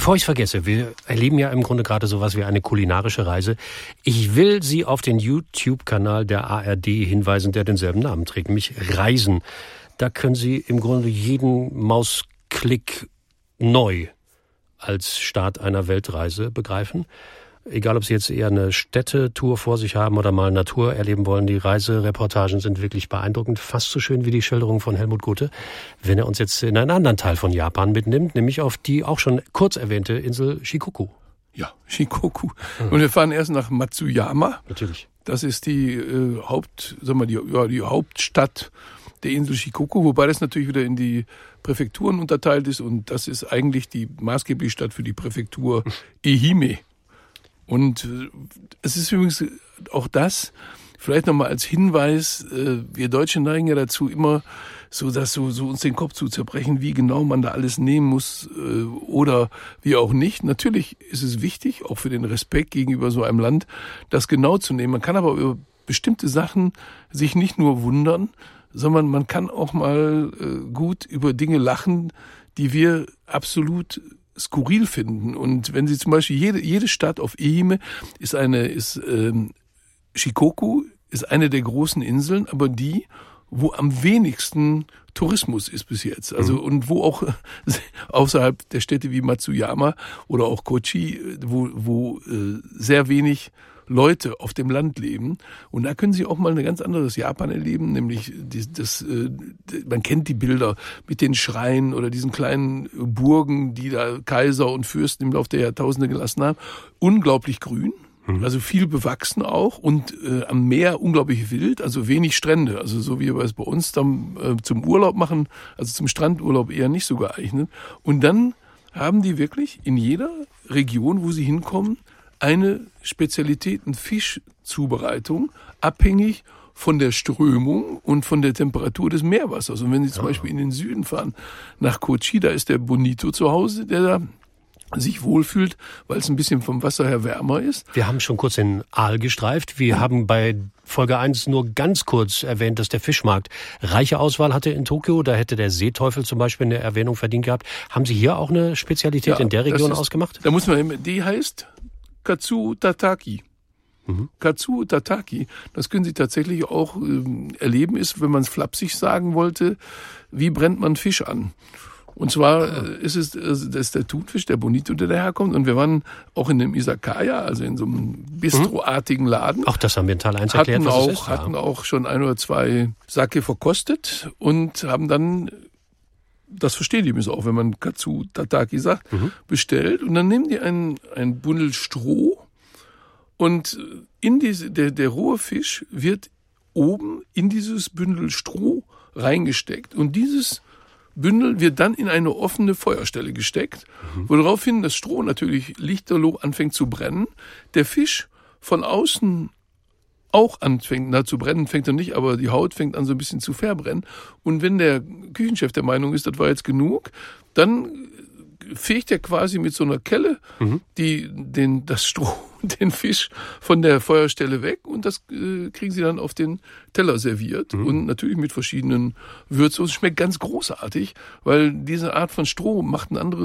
Bevor ich es vergesse, wir erleben ja im Grunde gerade sowas wie eine kulinarische Reise. Ich will Sie auf den YouTube-Kanal der ARD hinweisen, der denselben Namen trägt, nämlich Reisen. Da können Sie im Grunde jeden Mausklick neu als Start einer Weltreise begreifen. Egal, ob Sie jetzt eher eine Städtetour vor sich haben oder mal Natur erleben wollen, die Reisereportagen sind wirklich beeindruckend. Fast so schön wie die Schilderung von Helmut Gothe, wenn er uns jetzt in einen anderen Teil von Japan mitnimmt, nämlich auf die auch schon kurz erwähnte Insel Shikoku. Ja, Shikoku. Und wir fahren erst nach Matsuyama. Natürlich. Das ist die die Hauptstadt der Insel Shikoku, wobei das natürlich wieder in die Präfekturen unterteilt ist. Und das ist eigentlich die maßgebliche Stadt für die Präfektur Ehime. Und es ist übrigens auch das, vielleicht nochmal als Hinweis, wir Deutschen neigen ja dazu immer so uns den Kopf zu zerbrechen, wie genau man da alles nehmen muss oder wie auch nicht. Natürlich ist es wichtig, auch für den Respekt gegenüber so einem Land, das genau zu nehmen. Man kann aber über bestimmte Sachen sich nicht nur wundern, sondern man kann auch mal gut über Dinge lachen, die wir absolut skurril finden. Und wenn Sie zum Beispiel jede Stadt auf Ehime Shikoku ist eine der großen Inseln, aber die, wo am wenigsten Tourismus ist bis jetzt. Also und wo auch außerhalb der Städte wie Matsuyama oder auch Kochi, wo sehr wenig Leute auf dem Land leben. Und da können Sie auch mal ein ganz anderes Japan erleben, nämlich man kennt die Bilder mit den Schreinen oder diesen kleinen Burgen, die da Kaiser und Fürsten im Laufe der Jahrtausende gelassen haben. Unglaublich grün, also viel bewachsen auch und am Meer unglaublich wild, also wenig Strände. Also so wie wir es bei uns dann zum Urlaub machen, also zum Strandurlaub eher nicht so geeignet. Und dann haben die wirklich in jeder Region, wo sie hinkommen, eine Spezialitäten-Fischzubereitung, abhängig von der Strömung und von der Temperatur des Meerwassers. Und wenn Sie zum Beispiel in den Süden fahren, nach Kochi, da ist der Bonito zu Hause, der da sich wohlfühlt, weil es ein bisschen vom Wasser her wärmer ist. Wir haben schon kurz den Aal gestreift. Wir haben bei Folge 1 nur ganz kurz erwähnt, dass der Fischmarkt reiche Auswahl hatte in Tokio. Da hätte der Seeteufel zum Beispiel eine Erwähnung verdient gehabt. Haben Sie hier auch eine Spezialität in der Region ausgemacht? Da muss man, die heißt Katsu Tataki. Katsu Tataki, das können Sie tatsächlich auch erleben, ist, wenn man es flapsig sagen wollte, wie brennt man Fisch an? Und zwar ist es das ist der Thunfisch, der Bonito, der daherkommt. Und wir waren auch in einem Izakaya, also in so einem Bistroartigen Laden. Auch das haben wir in Teil 1 erklärt, was es ist. Hatten auch schon 1 oder 2 Sake verkostet und haben dann, das verstehen die auch, wenn man Katsu Tataki sagt, bestellt. Und dann nehmen die ein Bündel Stroh und der rohe Fisch wird oben in dieses Bündel Stroh reingesteckt. Und dieses Bündel wird dann in eine offene Feuerstelle gesteckt, woraufhin das Stroh natürlich lichterloh anfängt zu brennen. Der Fisch von außen auch anfängt zu brennen, fängt er nicht, aber die Haut fängt an so ein bisschen zu verbrennen. Und wenn der Küchenchef der Meinung ist, das war jetzt genug, dann fegt er quasi mit so einer Kelle das Stroh, den Fisch von der Feuerstelle weg und das kriegen sie dann auf den Teller serviert und natürlich mit verschiedenen Würzsoßen. Schmeckt ganz großartig, weil diese Art von Stroh macht einen anderen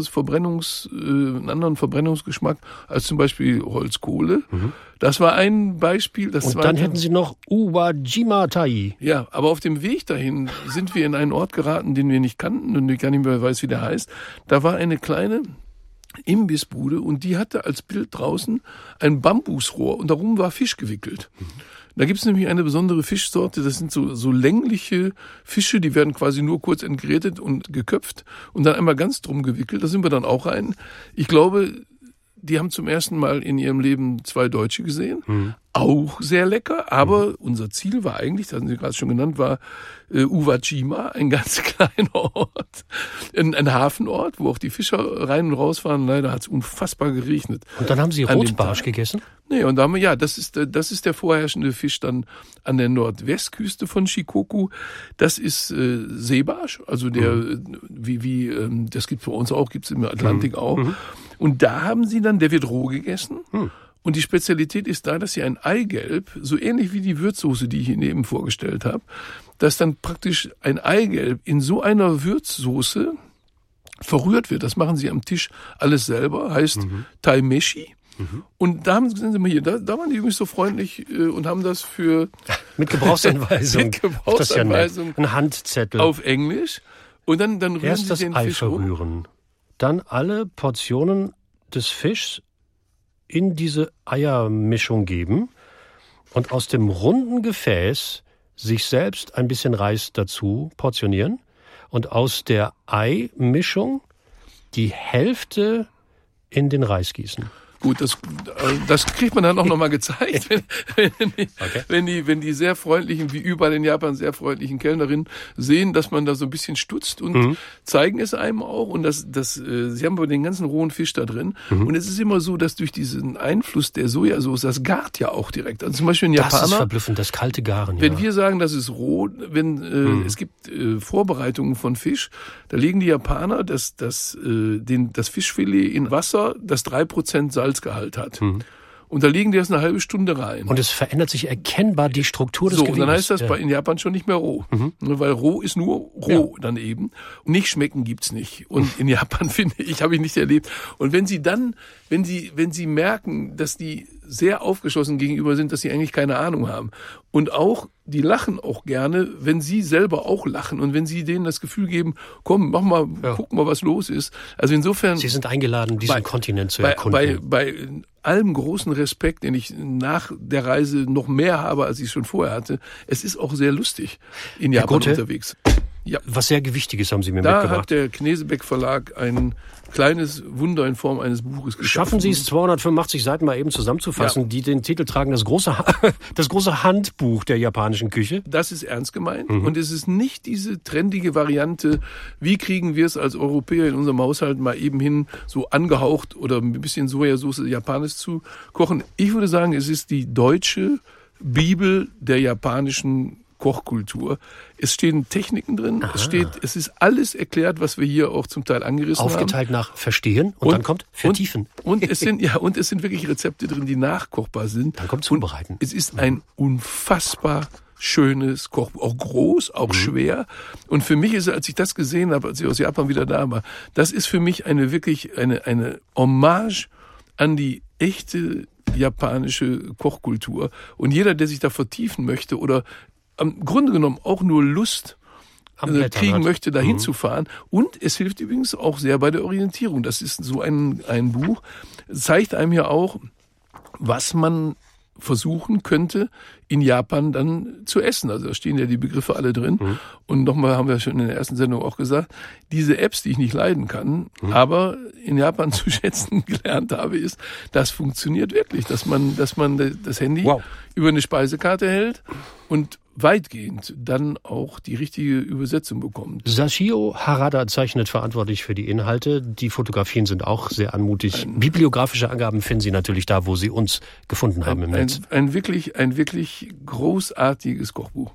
Verbrennungsgeschmack als zum Beispiel Holzkohle. Das war ein Beispiel. Und dann hätten Sie noch Uwajima-tai. Ja, aber auf dem Weg dahin sind wir in einen Ort geraten, den wir nicht kannten und ich gar nicht mehr weiß, wie der heißt. Da war eine kleine Imbissbude und die hatte als Bild draußen ein Bambusrohr und darum war Fisch gewickelt. Da gibt es nämlich eine besondere Fischsorte, das sind so längliche Fische, die werden quasi nur kurz entgrätet und geköpft und dann einmal ganz drum gewickelt. Da sind wir dann auch rein. Ich glaube, die haben zum ersten Mal in ihrem Leben 2 Deutsche gesehen. Auch sehr lecker, aber unser Ziel war eigentlich, das hatten Sie gerade schon genannt, war Uwajima, ein ganz kleiner Ort, ein Hafenort, wo auch die Fischer rein und raus fahren. Leider hat es unfassbar geregnet. Und dann haben Sie Rotbarsch gegessen? Nee, und da haben wir, das ist der vorherrschende Fisch dann an der Nordwestküste von Shikoku. Das ist Seebarsch, also der, das gibt's bei uns auch, gibt's im Atlantik auch. Und da haben sie dann, der wird roh gegessen. Und die Spezialität ist da, dass sie ein Eigelb, so ähnlich wie die Würzsoße, die ich Ihnen eben vorgestellt habe, dass dann praktisch ein Eigelb in so einer Würzsoße verrührt wird. Das machen sie am Tisch alles selber, heißt Taimeshi. Und da sind sie mal hier, da waren die übrigens so freundlich und haben das für... Mit Gebrauchsanweisung. Mit Gebrauchsanweisung. Ein Handzettel. Auf Englisch. Und dann rühren erst sie das den Ei Fisch verrühren. Dann alle Portionen des Fischs in diese Eiermischung geben und aus dem runden Gefäß sich selbst ein bisschen Reis dazu portionieren und aus der Eimischung die Hälfte in den Reis gießen. Gut, das kriegt man dann auch nochmal gezeigt, wenn die sehr freundlichen, wie überall in Japan sehr freundlichen Kellnerinnen sehen, dass man da so ein bisschen stutzt und zeigen es einem auch. Und sie haben aber den ganzen rohen Fisch da drin. Und es ist immer so, dass durch diesen Einfluss der Sojasauce, das gart ja auch direkt. Also zum Beispiel ein Japaner. Das ist verblüffend, das kalte Garen. Wenn wir sagen, das ist roh, es gibt Vorbereitungen von Fisch, da legen die Japaner das Fischfilet in Wasser, das 3% Salzgehalt hat. Und da legen die das eine halbe Stunde rein. Und es verändert sich erkennbar die Struktur des Gewebes. Und dann heißt das in Japan schon nicht mehr roh. Weil roh ist nur roh dann eben. Nicht schmecken gibt's nicht. Und in Japan, finde ich, habe ich nicht erlebt. Und wenn sie merken, dass die sehr aufgeschlossen gegenüber sind, dass sie eigentlich keine Ahnung haben. Und auch, die lachen auch gerne, wenn sie selber auch lachen. Und wenn sie denen das Gefühl geben, komm, guck mal, was los ist. Also insofern. Sie sind eingeladen, diesen Kontinent zu erkunden. Bei allem großen Respekt, den ich nach der Reise noch mehr habe, als ich schon vorher hatte. Es ist auch sehr lustig in Japan unterwegs. Ja. Was sehr Gewichtiges haben Sie mir mitgebracht. Da hat der Knesebeck Verlag ein kleines Wunder in Form eines Buches geschaffen. Schaffen Sie es, 285 Seiten mal eben zusammenzufassen, die den Titel tragen, das große Handbuch der japanischen Küche? Das ist ernst gemeint. Und es ist nicht diese trendige Variante, wie kriegen wir es als Europäer in unserem Haushalt mal eben hin, so angehaucht oder ein bisschen Sojasauce japanisch zu kochen. Ich würde sagen, es ist die deutsche Bibel der japanischen Kochkultur. Es stehen Techniken drin, es ist alles erklärt, was wir hier auch zum Teil angerissen haben. Aufgeteilt nach Verstehen und dann kommt Vertiefen. Und es sind wirklich Rezepte drin, die nachkochbar sind. Dann kommt Zubereiten. Und es ist ein unfassbar schönes Kochbuch, auch groß, auch schwer. Und für mich ist, als ich das gesehen habe, als ich aus Japan wieder da war, das ist für mich eine Hommage an die echte japanische Kochkultur. Und jeder, der sich da vertiefen möchte oder am Grunde genommen auch nur Lust kriegen möchte, dahin zu fahren. Und es hilft übrigens auch sehr bei der Orientierung. Das ist so ein Buch, zeigt einem ja auch, was man versuchen könnte, in Japan dann zu essen. Also da stehen ja die Begriffe alle drin. Und nochmal haben wir schon in der ersten Sendung auch gesagt, diese Apps, die ich nicht leiden kann, aber in Japan zu schätzen gelernt habe, ist, das funktioniert wirklich, dass man das Handy über eine Speisekarte hält und weitgehend dann auch die richtige Übersetzung bekommt. Sashio Harada zeichnet verantwortlich für die Inhalte. Die Fotografien sind auch sehr anmutig. Bibliografische Angaben finden Sie natürlich da, wo Sie uns gefunden haben im Netz. Ein wirklich großartiges Kochbuch.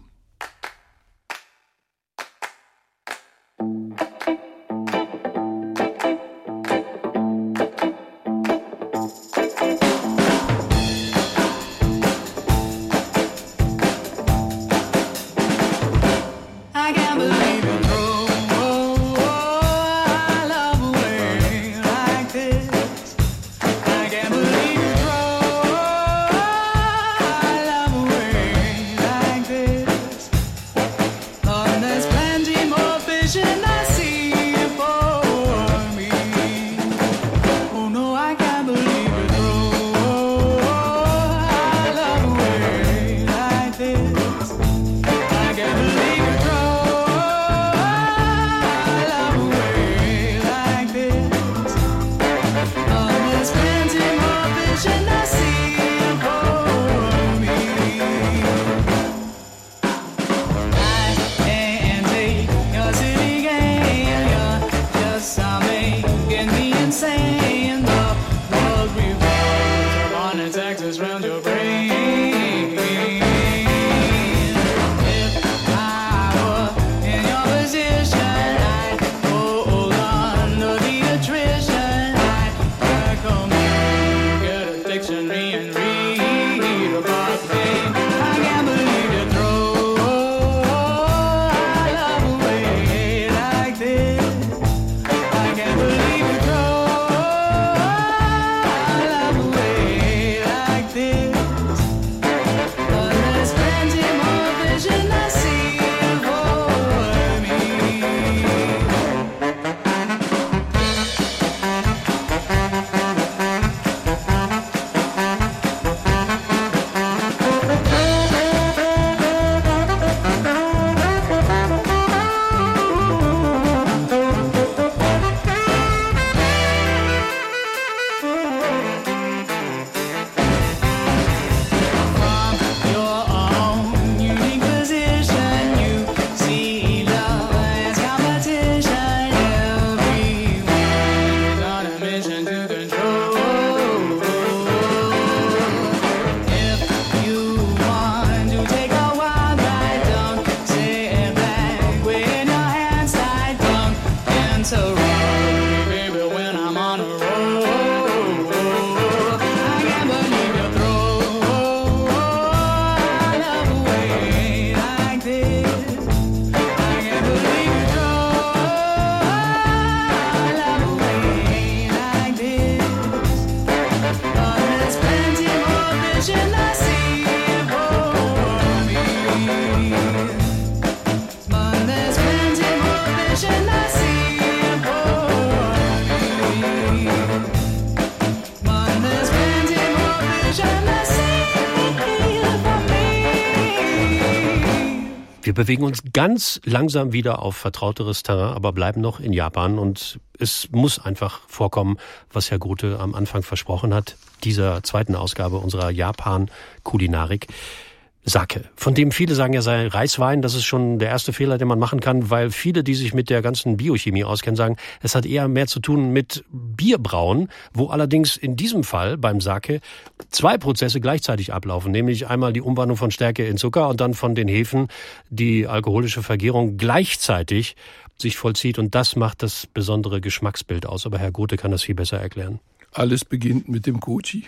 Wir bewegen uns ganz langsam wieder auf vertrauteres Terrain, aber bleiben noch in Japan. Und es muss einfach vorkommen, was Herr Grote am Anfang versprochen hat, dieser zweiten Ausgabe unserer Japan-Kulinarik. Sake, von dem viele sagen, er sei Reiswein. Das ist schon der erste Fehler, den man machen kann, weil viele, die sich mit der ganzen Biochemie auskennen, sagen, es hat eher mehr zu tun mit Bierbrauen, wo allerdings in diesem Fall beim Sake 2 Prozesse gleichzeitig ablaufen, nämlich einmal die Umwandlung von Stärke in Zucker und dann von den Hefen die alkoholische Vergärung gleichzeitig sich vollzieht, und das macht das besondere Geschmacksbild aus. Aber Herr Grote kann das viel besser erklären. Alles beginnt mit dem Koji.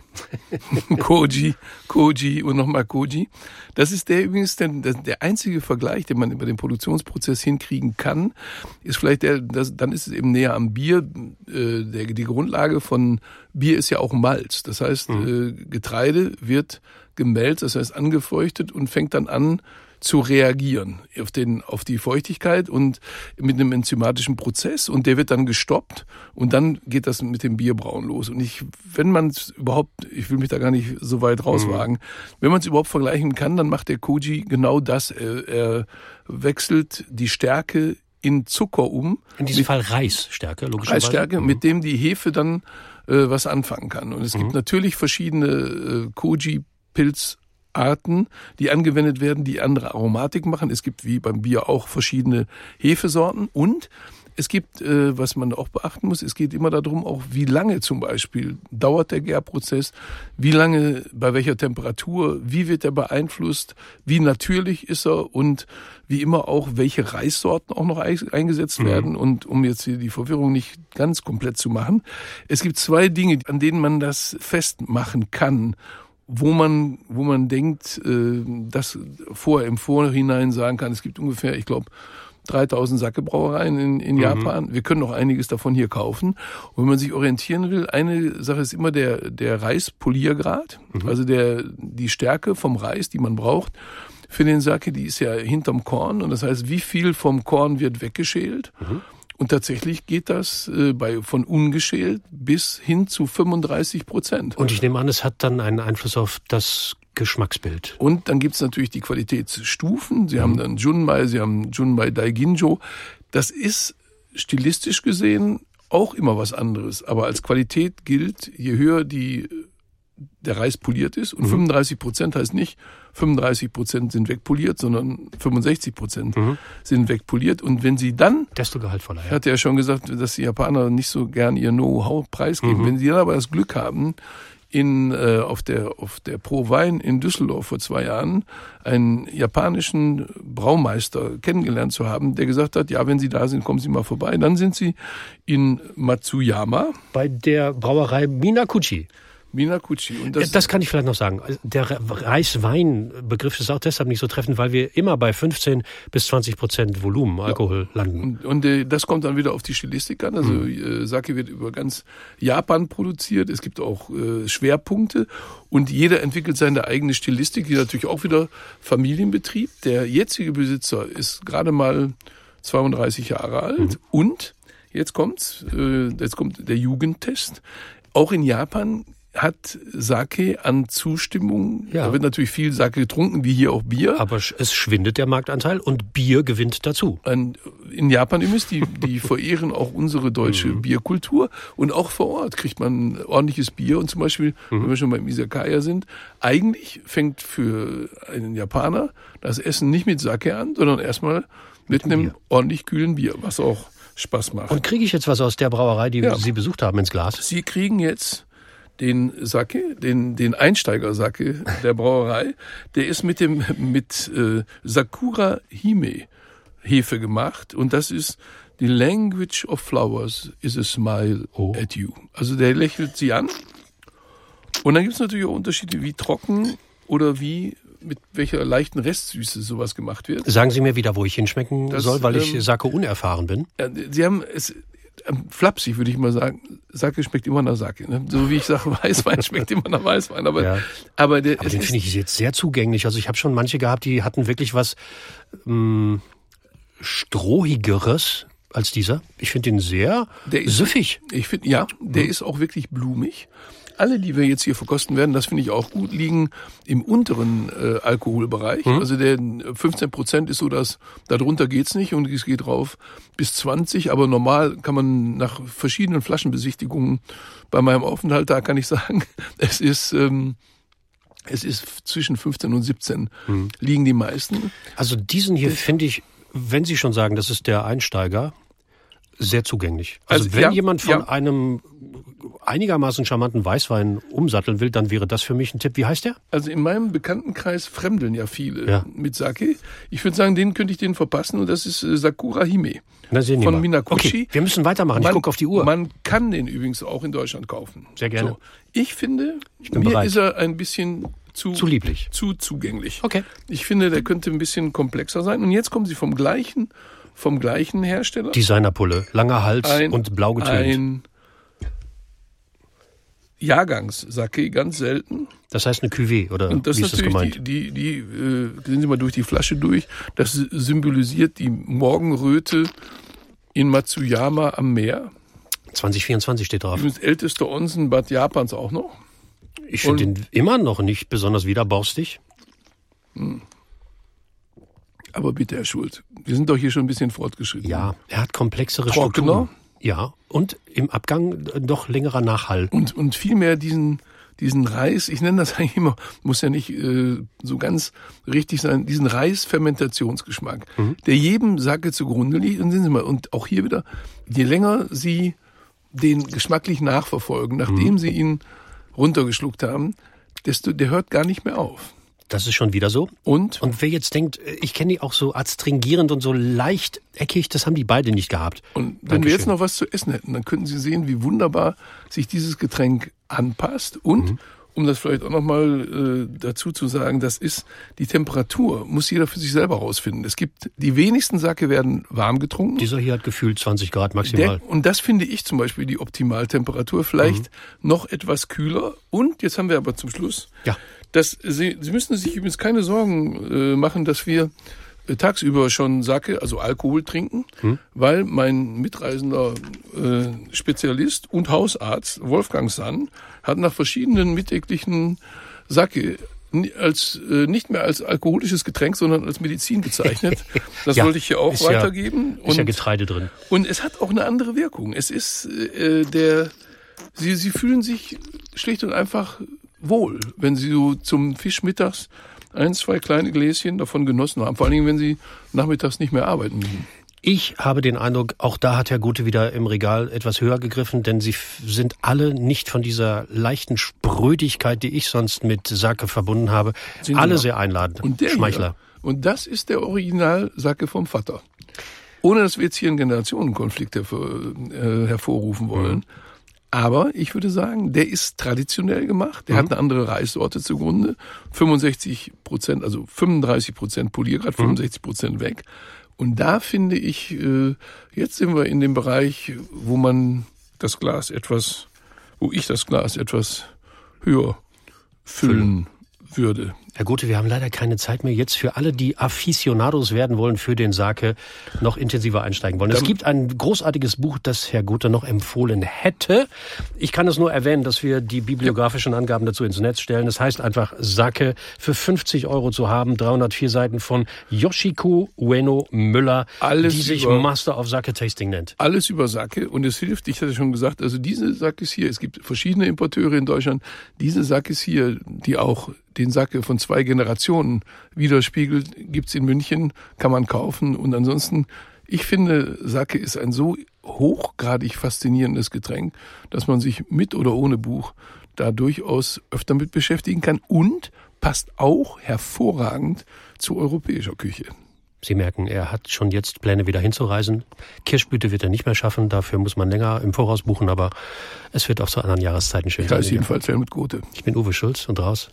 Koji und nochmal Koji. Das ist übrigens der einzige Vergleich, den man über den Produktionsprozess hinkriegen kann, ist vielleicht dann ist es eben näher am Bier. Die Grundlage von Bier ist ja auch Malz. Das heißt, Getreide wird gemälzt, das heißt angefeuchtet und fängt dann an zu reagieren auf die Feuchtigkeit und mit einem enzymatischen Prozess, und der wird dann gestoppt und dann geht das mit dem Bierbrauen los. Und ich will mich da gar nicht so weit rauswagen, wenn man es überhaupt vergleichen kann, dann macht der Koji genau das. Er wechselt die Stärke in Zucker um. In diesem Fall Reisstärke, logischerweise. Reisstärke, mit dem die Hefe dann was anfangen kann. Und es gibt natürlich verschiedene Koji-Pilzarten, die angewendet werden, die andere Aromatik machen. Es gibt wie beim Bier auch verschiedene Hefesorten, und es gibt, was man auch beachten muss, es geht immer darum, auch wie lange zum Beispiel dauert der Gärprozess, wie lange, bei welcher Temperatur, wie wird er beeinflusst, wie natürlich ist er, und wie immer auch, welche Reissorten auch noch eingesetzt werden. Und um jetzt hier die Verwirrung nicht ganz komplett zu machen, es gibt 2 Dinge, an denen man das festmachen kann, wo man denkt, dass im Vorhinein sagen kann, es gibt ungefähr, ich glaube, 3000 Sake-Brauereien in Japan. Wir können noch einiges davon hier kaufen. Und wenn man sich orientieren will, eine Sache ist immer der Reispoliergrad, also die Stärke vom Reis, die man braucht für den Sake, die ist ja hinterm Korn. Und das heißt, wie viel vom Korn wird weggeschält? Und tatsächlich geht das von ungeschält bis hin zu 35%. Und ich nehme an, es hat dann einen Einfluss auf das Geschmacksbild. Und dann gibt's natürlich die Qualitätsstufen. Sie haben dann Junmai, Sie haben Junmai Daiginjo. Das ist stilistisch gesehen auch immer was anderes. Aber als Qualität gilt, je höher der Reis poliert ist, und 35% heißt nicht, 35% sind wegpoliert, sondern 65% sind wegpoliert. Und wenn Sie dann, desto gehaltvoller, ja. Ich hatte ja schon gesagt, dass die Japaner nicht so gern ihr Know-how preisgeben. Wenn Sie dann aber das Glück haben, auf der Pro Wein in Düsseldorf vor 2 Jahren einen japanischen Braumeister kennengelernt zu haben, der gesagt hat, ja, wenn Sie da sind, kommen Sie mal vorbei. Dann sind Sie in Matsuyama. Bei der Brauerei Minakuchi. Und das kann ich vielleicht noch sagen. Der Reiswein-Begriff ist auch deshalb nicht so treffend, weil wir immer bei 15 bis 20% Volumen Alkohol landen. Und das kommt dann wieder auf die Stilistik an. Also Sake wird über ganz Japan produziert. Es gibt auch Schwerpunkte, und jeder entwickelt seine eigene Stilistik, die natürlich auch wieder Familienbetrieb. Der jetzige Besitzer ist gerade mal 32 Jahre alt, und jetzt kommt der Jugendtest. Auch in Japan hat Sake an Zustimmung. Ja. Da wird natürlich viel Sake getrunken, wie hier auch Bier. Aber es schwindet der Marktanteil und Bier gewinnt dazu. In Japan übrigens, die verehren auch unsere deutsche Bierkultur. Und auch vor Ort kriegt man ordentliches Bier. Und zum Beispiel, wenn wir schon beim Izakaya sind, eigentlich fängt für einen Japaner das Essen nicht mit Sake an, sondern erstmal mit einem ordentlich kühlen Bier, was auch Spaß macht. Und kriege ich jetzt was aus der Brauerei, die Sie besucht haben, ins Glas? Sie kriegen jetzt den Sake, den Einsteiger-Sake der Brauerei. Der ist mit Sakura Hime Hefe gemacht, und das ist The language of flowers is a smile at you. Also der lächelt sie an. Und dann gibt es natürlich auch Unterschiede, wie trocken oder mit welcher leichten Restsüße sowas gemacht wird. Sagen Sie mir wieder, wo ich hinschmecken soll, weil ich Sake unerfahren bin. Sie haben es flapsig, würde ich mal sagen. Sake schmeckt immer nach Sake. Ne? So wie ich sage, Weißwein schmeckt immer nach Weißwein. Aber den finde ich jetzt sehr zugänglich. Also ich habe schon manche gehabt, die hatten wirklich was Strohigeres als dieser. Ich finde ihn sehr süffig. Ich finde, der ist auch wirklich blumig. alle, die wir jetzt hier verkosten werden, das finde ich auch gut, liegen im unteren Alkoholbereich. Also der 15% ist so, dass darunter geht's nicht und es geht rauf bis 20. Aber normal kann man nach verschiedenen Flaschenbesichtigungen bei meinem Aufenthalt da, kann ich sagen, es ist zwischen 15 und 17 liegen die meisten. Also diesen hier finde ich, wenn Sie schon sagen, das ist der Einsteiger, sehr zugänglich. Also wenn jemand von einem einigermaßen charmanten Weißwein umsatteln will, dann wäre das für mich ein Tipp. Wie heißt der? Also in meinem Bekanntenkreis fremdeln ja viele mit Sake. Ich würde sagen, den könnte ich denen verpassen und das ist Sakura Hime von Minakuchi. Okay, wir müssen weitermachen. Ich gucke auf die Uhr. Man kann den übrigens auch in Deutschland kaufen. Sehr gerne. So. Ich finde, ist er ein bisschen zu lieblich. Zu zugänglich. Okay. Ich finde, der könnte ein bisschen komplexer sein. Und jetzt kommen sie vom gleichen Hersteller. Designerpulle, langer Hals und blau getönt. Ein Jahrgangs-Sake, ganz selten. Das heißt eine Cuvée, oder und das wie ist das gemeint? Gehen Sie mal durch die Flasche durch. Das symbolisiert die Morgenröte in Matsuyama am Meer. 2024 steht drauf. Das älteste Onsenbad Japans auch noch. Ich finde den immer noch nicht besonders widerborstig. Aber bitte, Herr Schult, wir sind doch hier schon ein bisschen fortgeschritten. Ja, er hat komplexere Trockener. Strukturen. Ja, und im Abgang doch längerer Nachhall. Und vielmehr diesen Reis, ich nenne das eigentlich immer, muss ja nicht so ganz richtig sein, diesen Reisfermentationsgeschmack, der jedem Sake zugrunde liegt. Und sehen Sie mal, und auch hier wieder, je länger Sie den geschmacklich nachverfolgen, nachdem Sie ihn runtergeschluckt haben, der hört gar nicht mehr auf. Das ist schon wieder so. Und wer jetzt denkt, ich kenne die auch so adstringierend und so leicht eckig, das haben die beide nicht gehabt. Und wenn wir jetzt noch was zu essen hätten, dann könnten Sie sehen, wie wunderbar sich dieses Getränk anpasst. Und, um das vielleicht auch nochmal dazu zu sagen, das ist die Temperatur, muss jeder für sich selber rausfinden. Es gibt, die wenigsten Sake werden warm getrunken. Dieser hier hat gefühlt 20 Grad maximal. Und das finde ich zum Beispiel die Optimaltemperatur, vielleicht noch etwas kühler. Und jetzt haben wir aber zum Schluss... Ja. Sie müssen sich übrigens keine Sorgen machen, dass wir tagsüber schon Sake, also Alkohol trinken, weil mein mitreisender Spezialist und Hausarzt Wolfgang Sann hat nach verschiedenen mittäglichen Sake nicht mehr als alkoholisches Getränk, sondern als Medizin bezeichnet. Das wollte ich hier auch weitergeben. Ist ja Getreide drin. Und es hat auch eine andere Wirkung. Es ist Sie fühlen sich schlicht und einfach wohl, wenn Sie so zum Fisch mittags 1, 2 kleine Gläschen davon genossen haben. Vor allen Dingen, wenn Sie nachmittags nicht mehr arbeiten müssen. Ich habe den Eindruck, auch da hat Herr Gute wieder im Regal etwas höher gegriffen, denn sie sind alle nicht von dieser leichten Sprödigkeit, die ich sonst mit Sake verbunden habe. Alle sehr einladend. Und der Schmeichler. Und das ist der Original-Sake vom Vater. Ohne dass wir jetzt hier einen Generationenkonflikt hervorrufen wollen. Aber ich würde sagen, der ist traditionell gemacht. Der hat eine andere Reissorte zugrunde. 65%, also 35% Poliergrad, 65% weg. Und da finde ich, jetzt sind wir in dem Bereich, wo ich das Glas etwas höher füllen würde. Herr Gute, wir haben leider keine Zeit mehr jetzt für alle, die Aficionados werden wollen für den Sake, noch intensiver einsteigen wollen. Es gibt ein großartiges Buch, das Herr Gute noch empfohlen hätte. Ich kann es nur erwähnen, dass wir die bibliografischen Angaben dazu ins Netz stellen. Das heißt einfach Sake für 50 € zu haben, 304 Seiten von Yoshiko Ueno Müller, die sich Master of Sake Tasting nennt. Alles über Sake und es hilft, ich hatte schon gesagt, also diese Sakes hier, es gibt verschiedene Importeure in Deutschland, diese Sakes hier, die auch den Sake von 2 Generationen widerspiegelt, gibt's in München, kann man kaufen. Und ansonsten, ich finde, Sake ist ein so hochgradig faszinierendes Getränk, dass man sich mit oder ohne Buch da durchaus öfter mit beschäftigen kann und passt auch hervorragend zu europäischer Küche. Sie merken, er hat schon jetzt Pläne, wieder hinzureisen. Kirschblüte wird er nicht mehr schaffen, dafür muss man länger im Voraus buchen, aber es wird auch zu anderen Jahreszeiten schön sein. Ich heiße jedenfalls Helmut Gute. Ich bin Uwe Schulz und raus.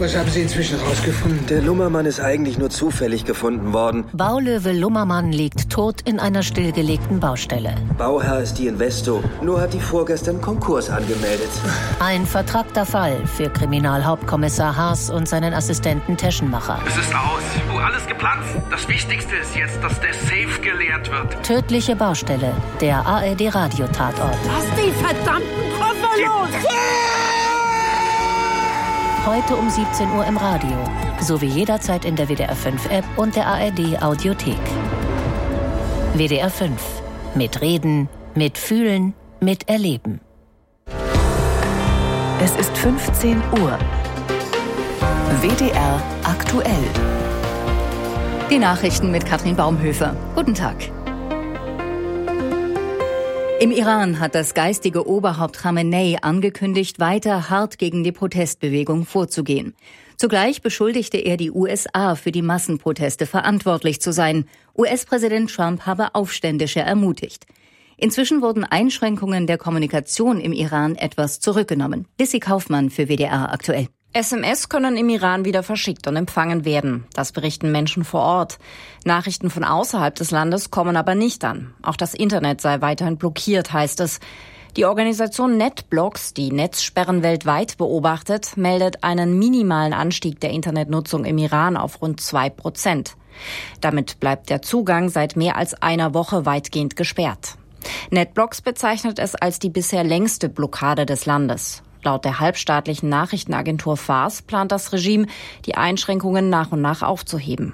Was haben Sie inzwischen rausgefunden? Der Lummermann ist eigentlich nur zufällig gefunden worden. Baulöwe Lummermann liegt tot in einer stillgelegten Baustelle. Bauherr ist die Investo, nur hat die vorgestern Konkurs angemeldet. Ein vertrackter Fall für Kriminalhauptkommissar Haas und seinen Assistenten Teschenmacher. Es ist aus. Alles geplant. Das Wichtigste ist jetzt, dass der Safe geleert wird. Tödliche Baustelle, der ARD-Radio-Tatort. Lass die verdammten Koffer los! Heute um 17 Uhr im Radio, sowie jederzeit in der WDR 5 App und der ARD Audiothek. WDR 5. Mit Reden, mit Fühlen, mit Erleben. Es ist 15 Uhr. WDR aktuell. Die Nachrichten mit Katrin Baumhöfer. Guten Tag. Im Iran hat das geistige Oberhaupt Khamenei angekündigt, weiter hart gegen die Protestbewegung vorzugehen. Zugleich beschuldigte er die USA, für die Massenproteste verantwortlich zu sein. US-Präsident Trump habe Aufständische ermutigt. Inzwischen wurden Einschränkungen der Kommunikation im Iran etwas zurückgenommen. Lissy Kaufmann für WDR aktuell. SMS können im Iran wieder verschickt und empfangen werden. Das berichten Menschen vor Ort. Nachrichten von außerhalb des Landes kommen aber nicht an. Auch das Internet sei weiterhin blockiert, heißt es. Die Organisation NetBlocks, die Netzsperren weltweit beobachtet, meldet einen minimalen Anstieg der Internetnutzung im Iran auf rund 2%. Damit bleibt der Zugang seit mehr als einer Woche weitgehend gesperrt. NetBlocks bezeichnet es als die bisher längste Blockade des Landes. Laut der halbstaatlichen Nachrichtenagentur Fars plant das Regime, die Einschränkungen nach und nach aufzuheben.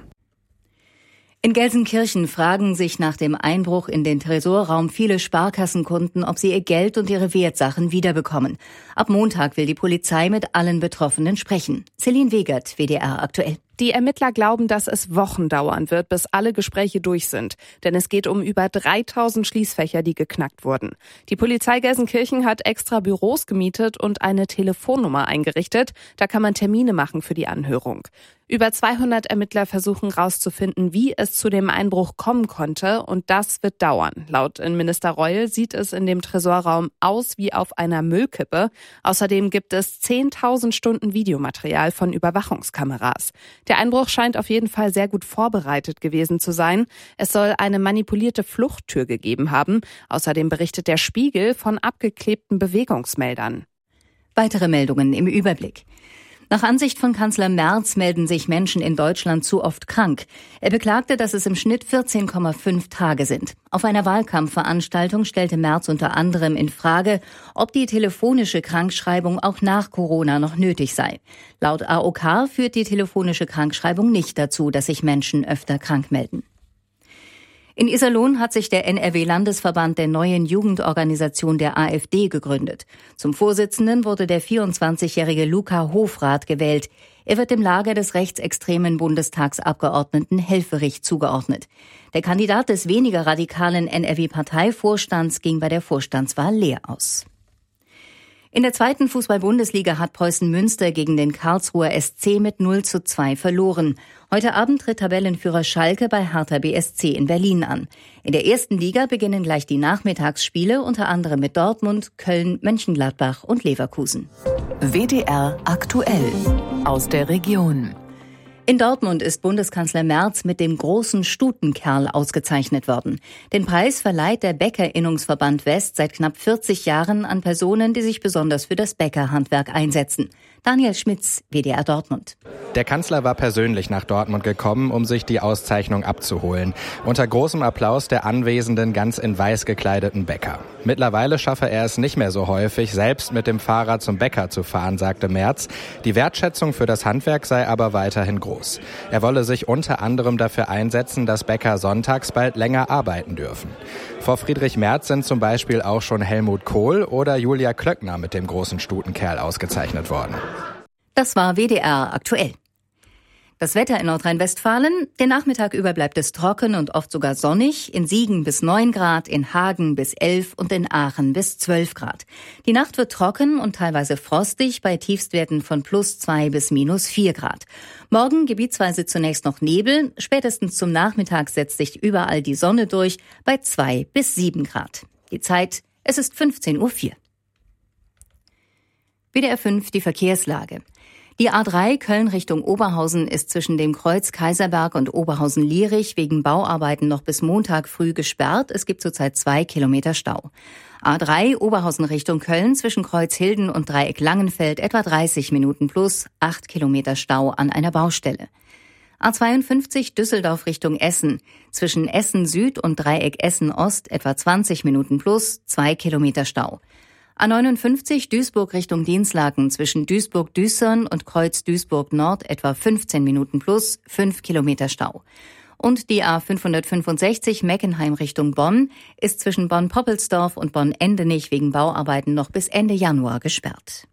In Gelsenkirchen fragen sich nach dem Einbruch in den Tresorraum viele Sparkassenkunden, ob sie ihr Geld und ihre Wertsachen wiederbekommen. Ab Montag will die Polizei mit allen Betroffenen sprechen. Celine Wegert, WDR aktuell. Die Ermittler glauben, dass es Wochen dauern wird, bis alle Gespräche durch sind. Denn es geht um über 3000 Schließfächer, die geknackt wurden. Die Polizei Gelsenkirchen hat extra Büros gemietet und eine Telefonnummer eingerichtet. Da kann man Termine machen für die Anhörung. Über 200 Ermittler versuchen herauszufinden, wie es zu dem Einbruch kommen konnte. Und das wird dauern. Laut Innenminister Reul sieht es in dem Tresorraum aus wie auf einer Müllkippe. Außerdem gibt es 10.000 Stunden Videomaterial von Überwachungskameras. Der Einbruch scheint auf jeden Fall sehr gut vorbereitet gewesen zu sein. Es soll eine manipulierte Fluchttür gegeben haben. Außerdem berichtet der Spiegel von abgeklebten Bewegungsmeldern. Weitere Meldungen im Überblick. Nach Ansicht von Kanzler Merz melden sich Menschen in Deutschland zu oft krank. Er beklagte, dass es im Schnitt 14,5 Tage sind. Auf einer Wahlkampfveranstaltung stellte Merz unter anderem in Frage, ob die telefonische Krankschreibung auch nach Corona noch nötig sei. Laut AOK führt die telefonische Krankschreibung nicht dazu, dass sich Menschen öfter krank melden. In Iserlohn hat sich der NRW-Landesverband der neuen Jugendorganisation der AfD gegründet. Zum Vorsitzenden wurde der 24-jährige Luca Hofrath gewählt. Er wird dem Lager des rechtsextremen Bundestagsabgeordneten Helfferich zugeordnet. Der Kandidat des weniger radikalen NRW-Parteivorstands ging bei der Vorstandswahl leer aus. In der zweiten Fußball-Bundesliga hat Preußen Münster gegen den Karlsruher SC mit 0:2 verloren. Heute Abend tritt Tabellenführer Schalke bei Hertha BSC in Berlin an. In der ersten Liga beginnen gleich die Nachmittagsspiele, unter anderem mit Dortmund, Köln, Mönchengladbach und Leverkusen. WDR aktuell aus der Region. In Dortmund ist Bundeskanzler Merz mit dem großen Stutenkerl ausgezeichnet worden. Den Preis verleiht der Bäckerinnungsverband West seit knapp 40 Jahren an Personen, die sich besonders für das Bäckerhandwerk einsetzen. Daniel Schmitz, WDR Dortmund. Der Kanzler war persönlich nach Dortmund gekommen, um sich die Auszeichnung abzuholen. Unter großem Applaus der anwesenden, ganz in weiß gekleideten Bäcker. Mittlerweile schaffe er es nicht mehr so häufig, selbst mit dem Fahrrad zum Bäcker zu fahren, sagte Merz. Die Wertschätzung für das Handwerk sei aber weiterhin groß. Er wolle sich unter anderem dafür einsetzen, dass Bäcker sonntags bald länger arbeiten dürfen. Vor Friedrich Merz sind zum Beispiel auch schon Helmut Kohl oder Julia Klöckner mit dem großen Stutenkerl ausgezeichnet worden. Das war WDR aktuell. Das Wetter in Nordrhein-Westfalen: Den Nachmittag über bleibt es trocken und oft sogar sonnig. In Siegen bis 9 Grad, in Hagen bis 11 und in Aachen bis 12 Grad. Die Nacht wird trocken und teilweise frostig bei Tiefstwerten von +2 bis -4 Grad. Morgen gebietsweise zunächst noch Nebel. Spätestens zum Nachmittag setzt sich überall die Sonne durch bei 2 bis 7 Grad. Die Zeit: Es ist 15:04 Uhr. WDR 5, die Verkehrslage. Die A3 Köln Richtung Oberhausen ist zwischen dem Kreuz Kaiserberg und Oberhausen-Lierich wegen Bauarbeiten noch bis Montag früh gesperrt. Es gibt zurzeit 2 Kilometer Stau. A3 Oberhausen Richtung Köln zwischen Kreuz Hilden und Dreieck Langenfeld etwa 30 Minuten plus 8 Kilometer Stau an einer Baustelle. A52 Düsseldorf Richtung Essen zwischen Essen Süd und Dreieck Essen Ost etwa 20 Minuten plus 2 Kilometer Stau. A59 Duisburg Richtung Dinslaken zwischen Duisburg-Düssern und Kreuz Duisburg-Nord etwa 15 Minuten plus 5 Kilometer Stau. Und die A565 Meckenheim Richtung Bonn ist zwischen Bonn-Poppelsdorf und Bonn-Endenich wegen Bauarbeiten noch bis Ende Januar gesperrt.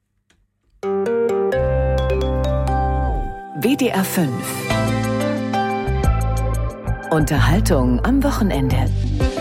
WDR 5 Unterhaltung am Wochenende.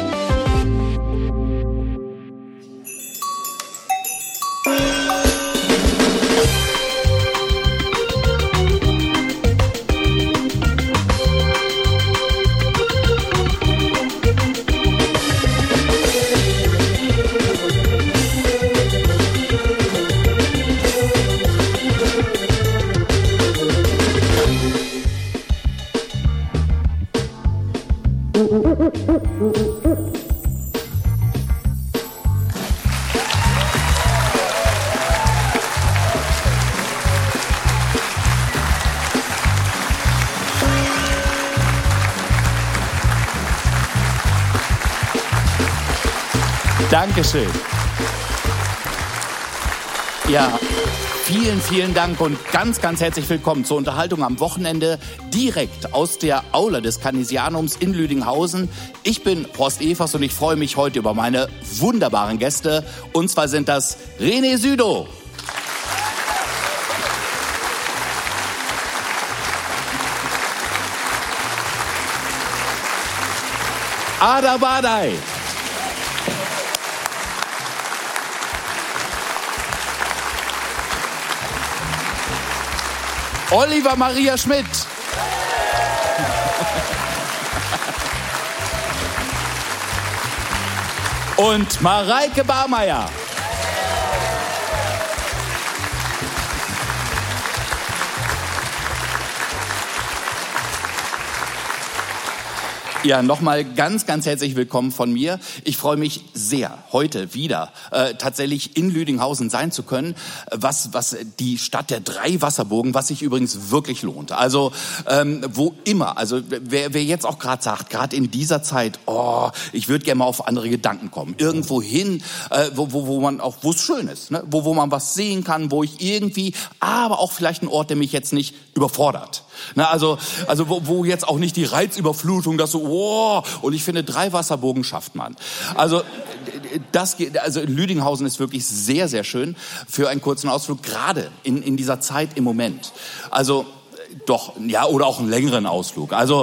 Dankeschön. Ja, vielen Dank und ganz herzlich willkommen zur Unterhaltung am Wochenende direkt aus der Aula des Canisianums in Lüdinghausen. Ich bin Horst Evers und ich freue mich heute über meine wunderbaren Gäste. Und zwar sind das René Südow, Ada Badei, Oliver Maria Schmidt und Mareike Barmeier. Ja, nochmal ganz herzlich willkommen von mir. Ich freue mich sehr, heute wieder tatsächlich in Lüdinghausen sein zu können, was die Stadt der 3 Wasserburgen, was sich übrigens wirklich lohnt. Also wo immer, also wer jetzt auch gerade sagt, gerade in dieser Zeit, ich würde gerne mal auf andere Gedanken kommen, irgendwo hin, wo man auch, wo es schön ist, ne? wo man was sehen kann, wo ich irgendwie, aber auch vielleicht ein Ort, der mich jetzt nicht überfordert. Na, also wo jetzt auch nicht die Reizüberflutung, das so, und ich finde, 3 Wasserburgen schafft man. Also Lüdinghausen ist wirklich sehr schön für einen kurzen Ausflug, gerade in dieser Zeit im Moment. Also doch, ja, oder auch einen längeren Ausflug. Also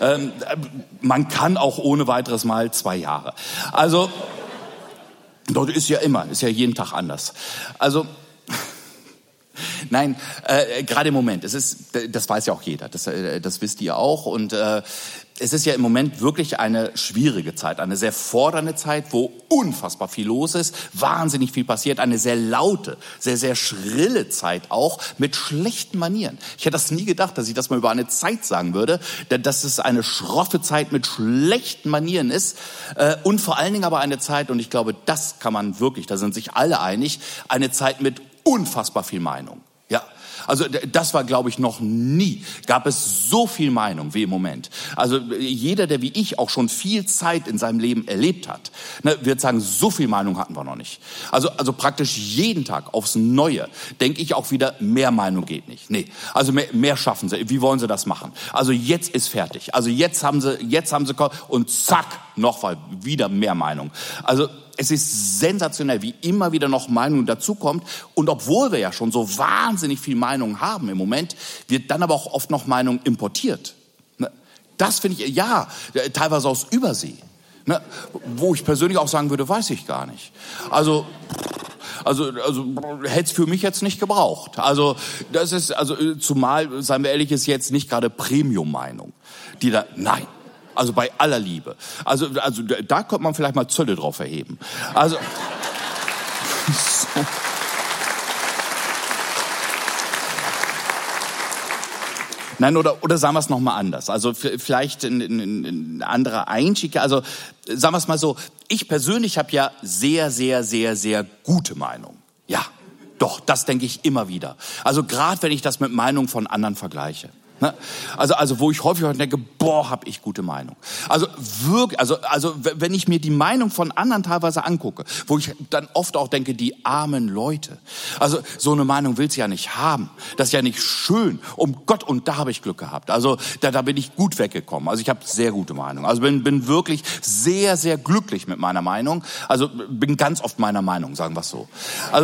man kann auch ohne weiteres mal 2 Jahre. Also dort ist ja jeden Tag anders. Also nein, gerade im Moment, das weiß ja auch jeder, das wisst ihr auch, und es ist ja im Moment wirklich eine schwierige Zeit, eine sehr fordernde Zeit, wo unfassbar viel los ist, wahnsinnig viel passiert, eine sehr laute, sehr schrille Zeit auch, mit schlechten Manieren. Ich hätte das nie gedacht, dass ich das mal über eine Zeit sagen würde, dass es eine schroffe Zeit mit schlechten Manieren ist, und vor allen Dingen aber eine Zeit, und ich glaube, das kann man wirklich, da sind sich alle einig, eine Zeit mit unfassbar viel Meinung. Ja, also das war, glaube ich, noch nie gab es so viel Meinung wie im Moment. Also jeder, der wie ich auch schon viel Zeit in seinem Leben erlebt hat, wird sagen, so viel Meinung hatten wir noch nicht. Also praktisch jeden Tag aufs Neue denke ich auch wieder, mehr Meinung geht nicht. Nee, also mehr schaffen sie. Wie wollen sie das machen? Also jetzt ist fertig. Also jetzt haben sie und zack, noch wieder mehr Meinung. Also es ist sensationell, wie immer wieder noch Meinung dazukommt. Und obwohl wir ja schon so wahnsinnig viel Meinung haben im Moment, wird dann aber auch oft noch Meinung importiert. Das finde ich, ja, teilweise aus Übersee. Wo ich persönlich auch sagen würde, weiß ich gar nicht. Also hätte es für mich jetzt nicht gebraucht. Also das ist, zumal, seien wir ehrlich, ist jetzt nicht gerade Premium-Meinung. Nein. Also bei aller Liebe. Also da könnte man vielleicht mal Zölle drauf erheben. Also so. Nein, oder sagen wir es nochmal anders. Also vielleicht ein anderer Einstieg. Also sagen wir es mal so, ich persönlich habe ja sehr, sehr, sehr, sehr gute Meinung. Ja, doch, das denke ich immer wieder. Also gerade wenn ich das mit Meinungen von anderen vergleiche. Also wo ich häufig denke, habe ich gute Meinung. Also wirklich, also wenn ich mir die Meinung von anderen teilweise angucke, wo ich dann oft auch denke, die armen Leute. Also so eine Meinung willst du ja nicht haben. Das ist ja nicht schön. Um Gott, und da habe ich Glück gehabt. Also da bin ich gut weggekommen. Also ich habe sehr gute Meinung. Also bin wirklich sehr, sehr glücklich mit meiner Meinung. Also bin ganz oft meiner Meinung, sagen wir es so. Also